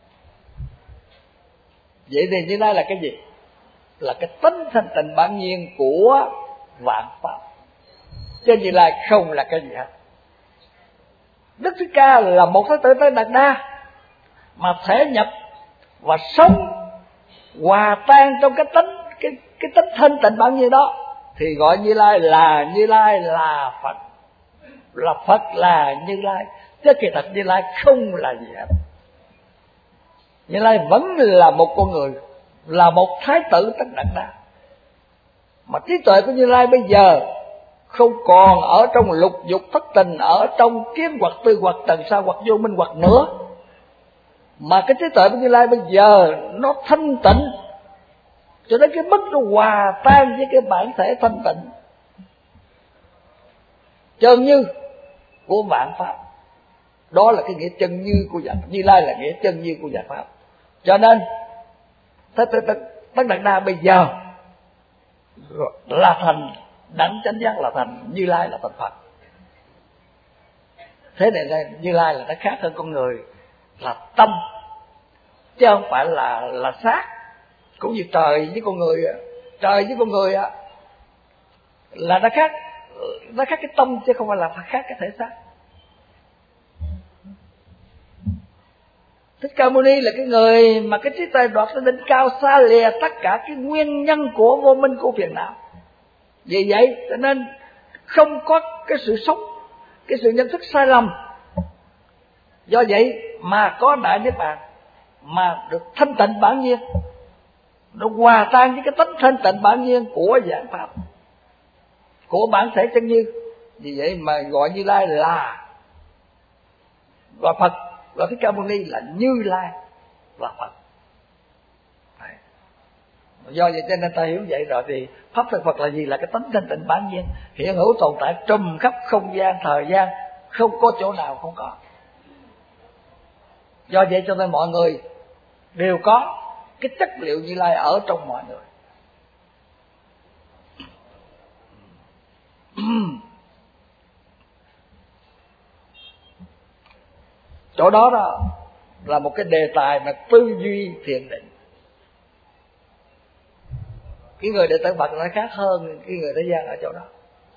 Speaker 1: Vậy thì Như Lai là cái gì? Là cái tánh thanh tịnh bản nhiên của vạn pháp, chứ Như Lai không là cái gì hết. Đức Thích Ca là một Thái Tử Tây Đạt Đa mà thể nhập và sống hòa tan trong cái tánh cái cái tánh thanh tịnh bản nhiên đó, thì gọi Như Lai là Như Lai là Phật, là Phật là Như Lai, chứ kỳ thật Như Lai không là gì hết. Như Lai vẫn là một con người, là một Thái Tử Tất Đạt Đa, mà trí tuệ của Như Lai bây giờ không còn ở trong lục dục thất tình, ở trong kiến hoặc tư hoặc tần sa hoặc vô minh hoặc nữa, mà cái trí tuệ của Như Lai bây giờ nó thanh tịnh cho đến cái mức nó hòa tan với cái bản thể thanh tịnh chân như của vạn pháp. Đó là cái nghĩa chân như của dạng. Như Lai là nghĩa chân như của dạng pháp. Cho nên Tất Đạt Đa bây giờ là thành đẳng chánh giác, là thành Như Lai, là thành Phật. Thế này Như Lai là nó khác hơn con người, là tâm chứ không phải là là xác. Cũng như trời với con người, trời với con người á là nó khác, nó khác cái tâm chứ không phải là khác cái thể xác. Thích Ca Mâu Ni là cái người mà cái trí tuệ đoạt đến đỉnh cao, xa lìa tất cả cái nguyên nhân của vô minh, của phiền não. Vì vậy cho nên không có cái sự sống, cái sự nhận thức sai lầm. Do vậy mà có đại niết bàn, mà được thanh tịnh bản nhiên, nó hòa tan với cái tánh thanh tịnh bản nhiên của dạng pháp, của bản thể chân như. Vì vậy mà gọi Như Lai là, gọi Phật, gọi Thích Ca Mâu Ni là Như Lai và Phật. Đấy. Do vậy cho nên ta hiểu vậy rồi thì pháp thực Phật là gì? Là cái tánh thanh tịnh bản nhiên hiện hữu tồn tại trùm khắp không gian thời gian, không có chỗ nào không có. Do vậy cho nên mọi người đều có cái chất liệu Như Lai ở trong mọi người. Chỗ đó đó là một cái đề tài mà tư duy thiền định. Cái người đệ tử Phật nó khác hơn cái người thế gian ở chỗ đó.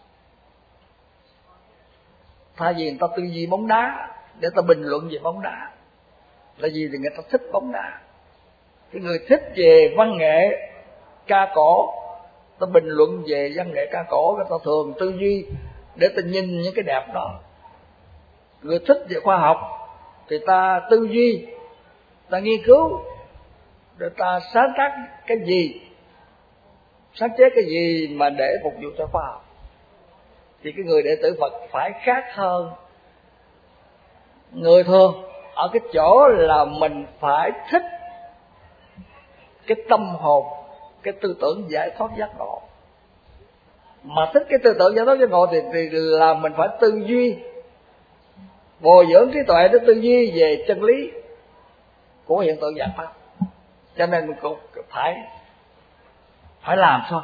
Speaker 1: Thay vì người ta tư duy bóng đá để ta bình luận về bóng đá, là gì thì người ta thích bóng đá. Cái người thích về văn nghệ ca cổ, ta bình luận về văn nghệ ca cổ, người ta thường tư duy để ta nhìn những cái đẹp đó. Người thích về khoa học thì ta tư duy, ta nghiên cứu, để ta sáng tác cái gì, sáng chế cái gì mà để phục vụ cho khoa học. Thì cái người đệ tử Phật phải khác hơn người thường ở cái chỗ là mình phải thích cái tâm hồn, cái tư tưởng giải thoát giác ngộ. Mà thích cái tư tưởng giải thoát giác ngộ thì, thì là mình phải tư duy, bồi dưỡng trí tuệ để tư duy về chân lý của hiện tượng dạng pháp. Cho nên mình cũng phải phải làm thôi.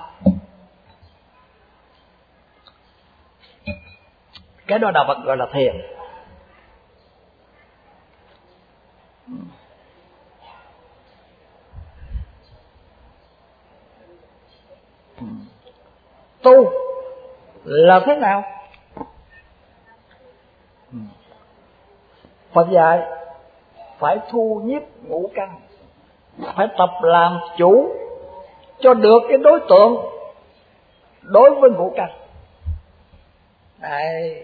Speaker 1: Cái đó đạo Phật gọi là thiền. Tu là thế nào? Phật dạy phải thu nhiếp ngũ căn, phải tập làm chủ cho được cái đối tượng đối với ngũ căn. Đây,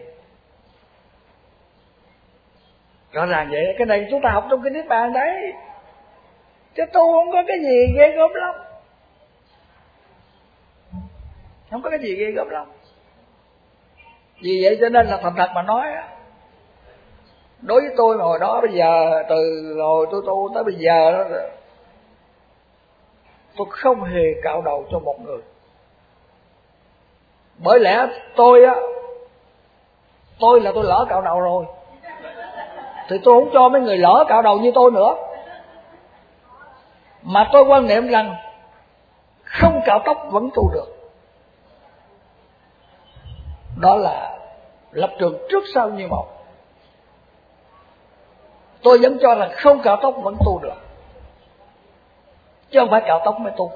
Speaker 1: rõ ràng vậy. Cái này chúng ta học trong cái Niết Bàn đấy, chứ tu không có cái gì ghê gớm lắm, không có cái gì ghê gớm lắm. Vì vậy cho nên là thành thật mà nói, đối với tôi mà hồi đó bây giờ, từ hồi tôi tu tới bây giờ đó, tôi không hề cạo đầu cho một người. Bởi lẽ tôi á, tôi là tôi lỡ cạo đầu rồi, thì tôi không cho mấy người lỡ cạo đầu như tôi nữa. Mà tôi quan niệm rằng không cạo tóc vẫn tu được. Đó là lập trường trước sau như một. Tôi vẫn cho rằng không cạo tóc vẫn tu được, chứ không phải cạo tóc mới tu.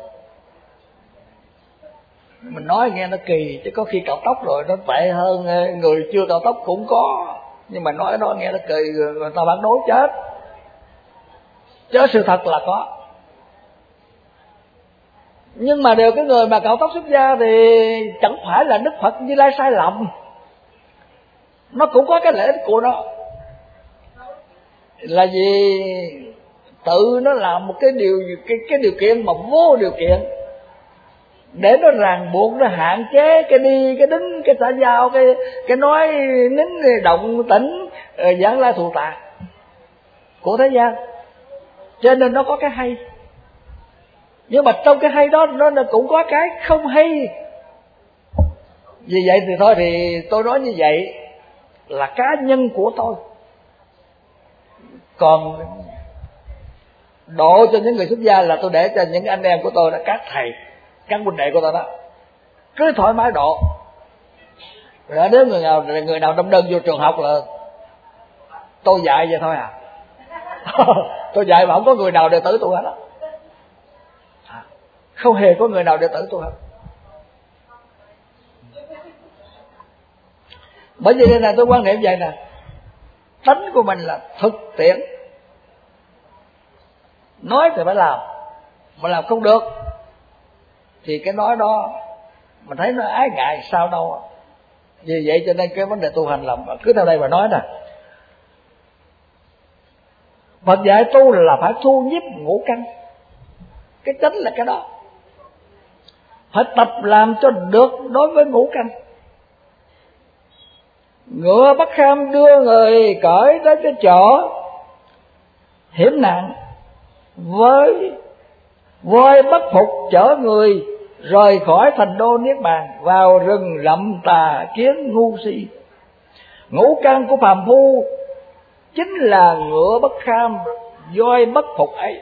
Speaker 1: Mình nói nghe nó kỳ, chứ có khi cạo tóc rồi nó tệ hơn người chưa cạo tóc cũng có. Nhưng mà nói đó nghe nó kỳ, người ta phản đối chết. Chứ sự thật là có. Nhưng mà đều cái người mà cạo tóc xuất gia thì chẳng phải là Đức Phật Như Lai sai lầm. Nó cũng có cái lợi ích của nó. Là vì tự nó làm một cái điều cái, cái điều kiện mà vô điều kiện, để nó ràng buộc, nó hạn chế cái đi, cái đứng, cái xã giao, cái cái nói nín động tĩnh, giảng lai thù tạc của thế gian. Cho nên nó có cái hay. Nhưng mà trong cái hay đó nó cũng có cái không hay. Vì vậy thì thôi, thì tôi nói như vậy là cá nhân của tôi. Còn độ cho những người xuất gia là tôi để cho những anh em của tôi, là các thầy, các huynh đệ của tôi đó, cứ thoải mái độ. Rồi nếu người nào người nào đâm đơn vô trường học là tôi dạy vậy thôi à. Tôi dạy mà không có người nào đệ tử tôi hết đó. Không hề có người nào đệ tử tôi hết. Bởi vì đây này tôi quan niệm vậy nè, tánh của mình là thực tiễn. Nói thì phải làm, mà làm không được thì cái nói đó mình thấy nó ái ngại sao đâu. Vì vậy cho nên cái vấn đề tu hành là cứ theo đây mà nói nè, Phật dạy tu là phải thu nhiếp ngũ căn. Cái chánh là cái đó, phải tập làm cho được đối với ngũ căn. Ngựa bất kham đưa người cởi tới cái chỗ hiểm nạn, với voi bất phục chở người rời khỏi thành đô Niết Bàn, vào rừng rậm tà kiến ngu si. Ngũ căn của phàm phu chính là ngựa bất kham, voi bất phục ấy.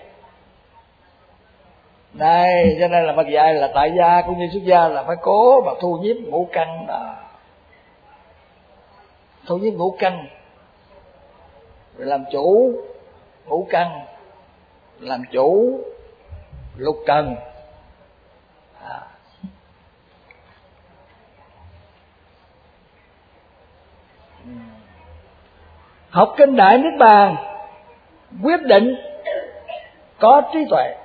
Speaker 1: Đây, cho nên là Phật dạy là tại gia cũng như xuất gia là phải cố mà thu nhiếp ngũ căn đó. Thu nhiếp ngũ căn, rồi làm chủ ngũ căn, làm chủ lục trần. À. Học kinh Đại Niết Bàn quyết định có trí tuệ.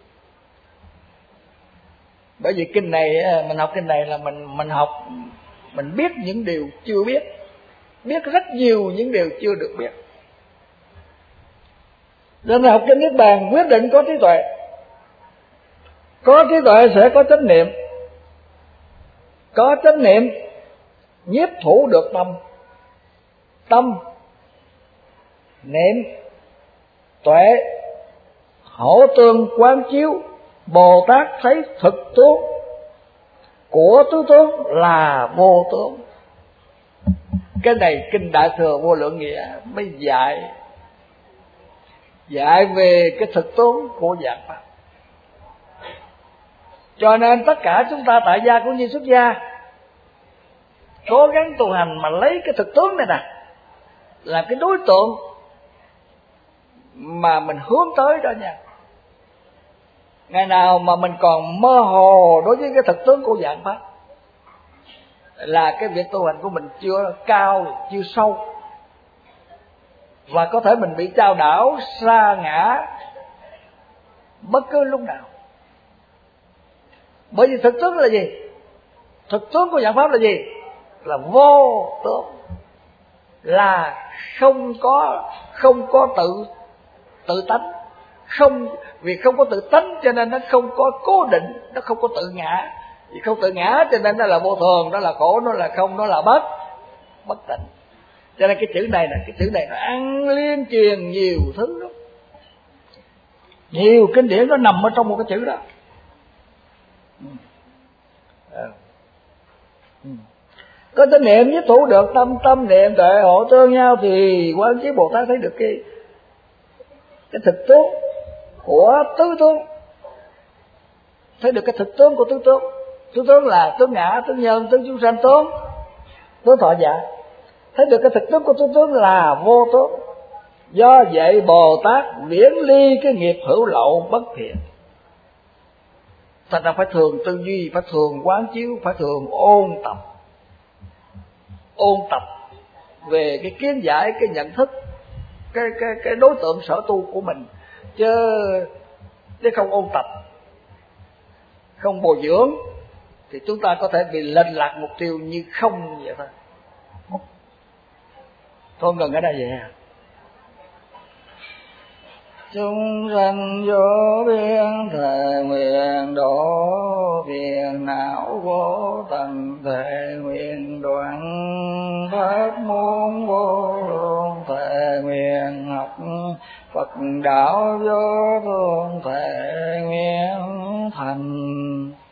Speaker 1: Bởi vì kinh này, mình học kinh này là mình mình học mình biết những điều chưa biết, biết rất nhiều những điều chưa được biết. Nên học kinh Niết Bàn quyết định có trí tuệ. Có trí tuệ sẽ có chánh niệm. Có chánh niệm nhiếp thủ được tâm. Tâm, niệm, tuệ hỗ tương quán chiếu. Bồ Tát thấy thực tướng của tứ tướng là vô tướng. Cái này kinh Đại Thừa Vô Lượng Nghĩa mới dạy dạy về cái thực tướng của dạng Pháp. Cho nên tất cả chúng ta tại gia cũng như xuất gia cố gắng tu hành mà lấy cái thực tướng này nè là cái đối tượng mà mình hướng tới đó nha. Ngày nào mà mình còn mơ hồ đối với cái thực tướng của dạng Pháp là cái việc tu hành của mình chưa cao, chưa sâu, và có thể mình bị chao đảo sa ngã bất cứ lúc nào. Bởi vì thực tướng là gì? Thực tướng của dạng Pháp là gì? Là vô tướng, là không có không có tự tự tánh. Không, vì không có tự tánh cho nên nó không có cố định, nó không có tự ngã. Vì không tự ngã cho nên nó là vô thường, nó là khổ, nó là không, nó là bất bất tịnh. Cho nên cái chữ này nè, cái chữ này nó ăn liên truyền nhiều thứ lắm. Nhiều kinh điển nó nằm ở trong một cái chữ đó. Có chánh niệm nhiếp thủ được tâm, tâm niệm tuệ hộ tương nhau thì Quán Chiếu Bồ Tát thấy được cái cái thực tướng của tứ tướng, thấy được cái thực tướng của tứ tướng. Tứ tướng là tướng ngã, tướng nhân, tướng chúng sanh, tướng tướng thọ giả. Thấy được cái thực tướng của tứ tướng là vô tướng. Do vậy Bồ Tát viễn ly cái nghiệp hữu lậu bất thiện. Thật ra phải thường tư duy, phải thường quán chiếu, phải thường ôn tập. Ôn tập về cái kiến giải, cái nhận thức, cái cái cái đối tượng sở tu của mình, chứ chứ không ôn tập, không bồi dưỡng thì chúng ta có thể bị lệch lạc mục tiêu như không vậy thôi. Thôi ngừng ở đây vậy à. Chúng sanh vô biên thề nguyện độ phiền não vô tận, thề nguyện đoạn pháp môn vô lượng, thề nguyện học Phật đạo vô thường, thề nguyện thành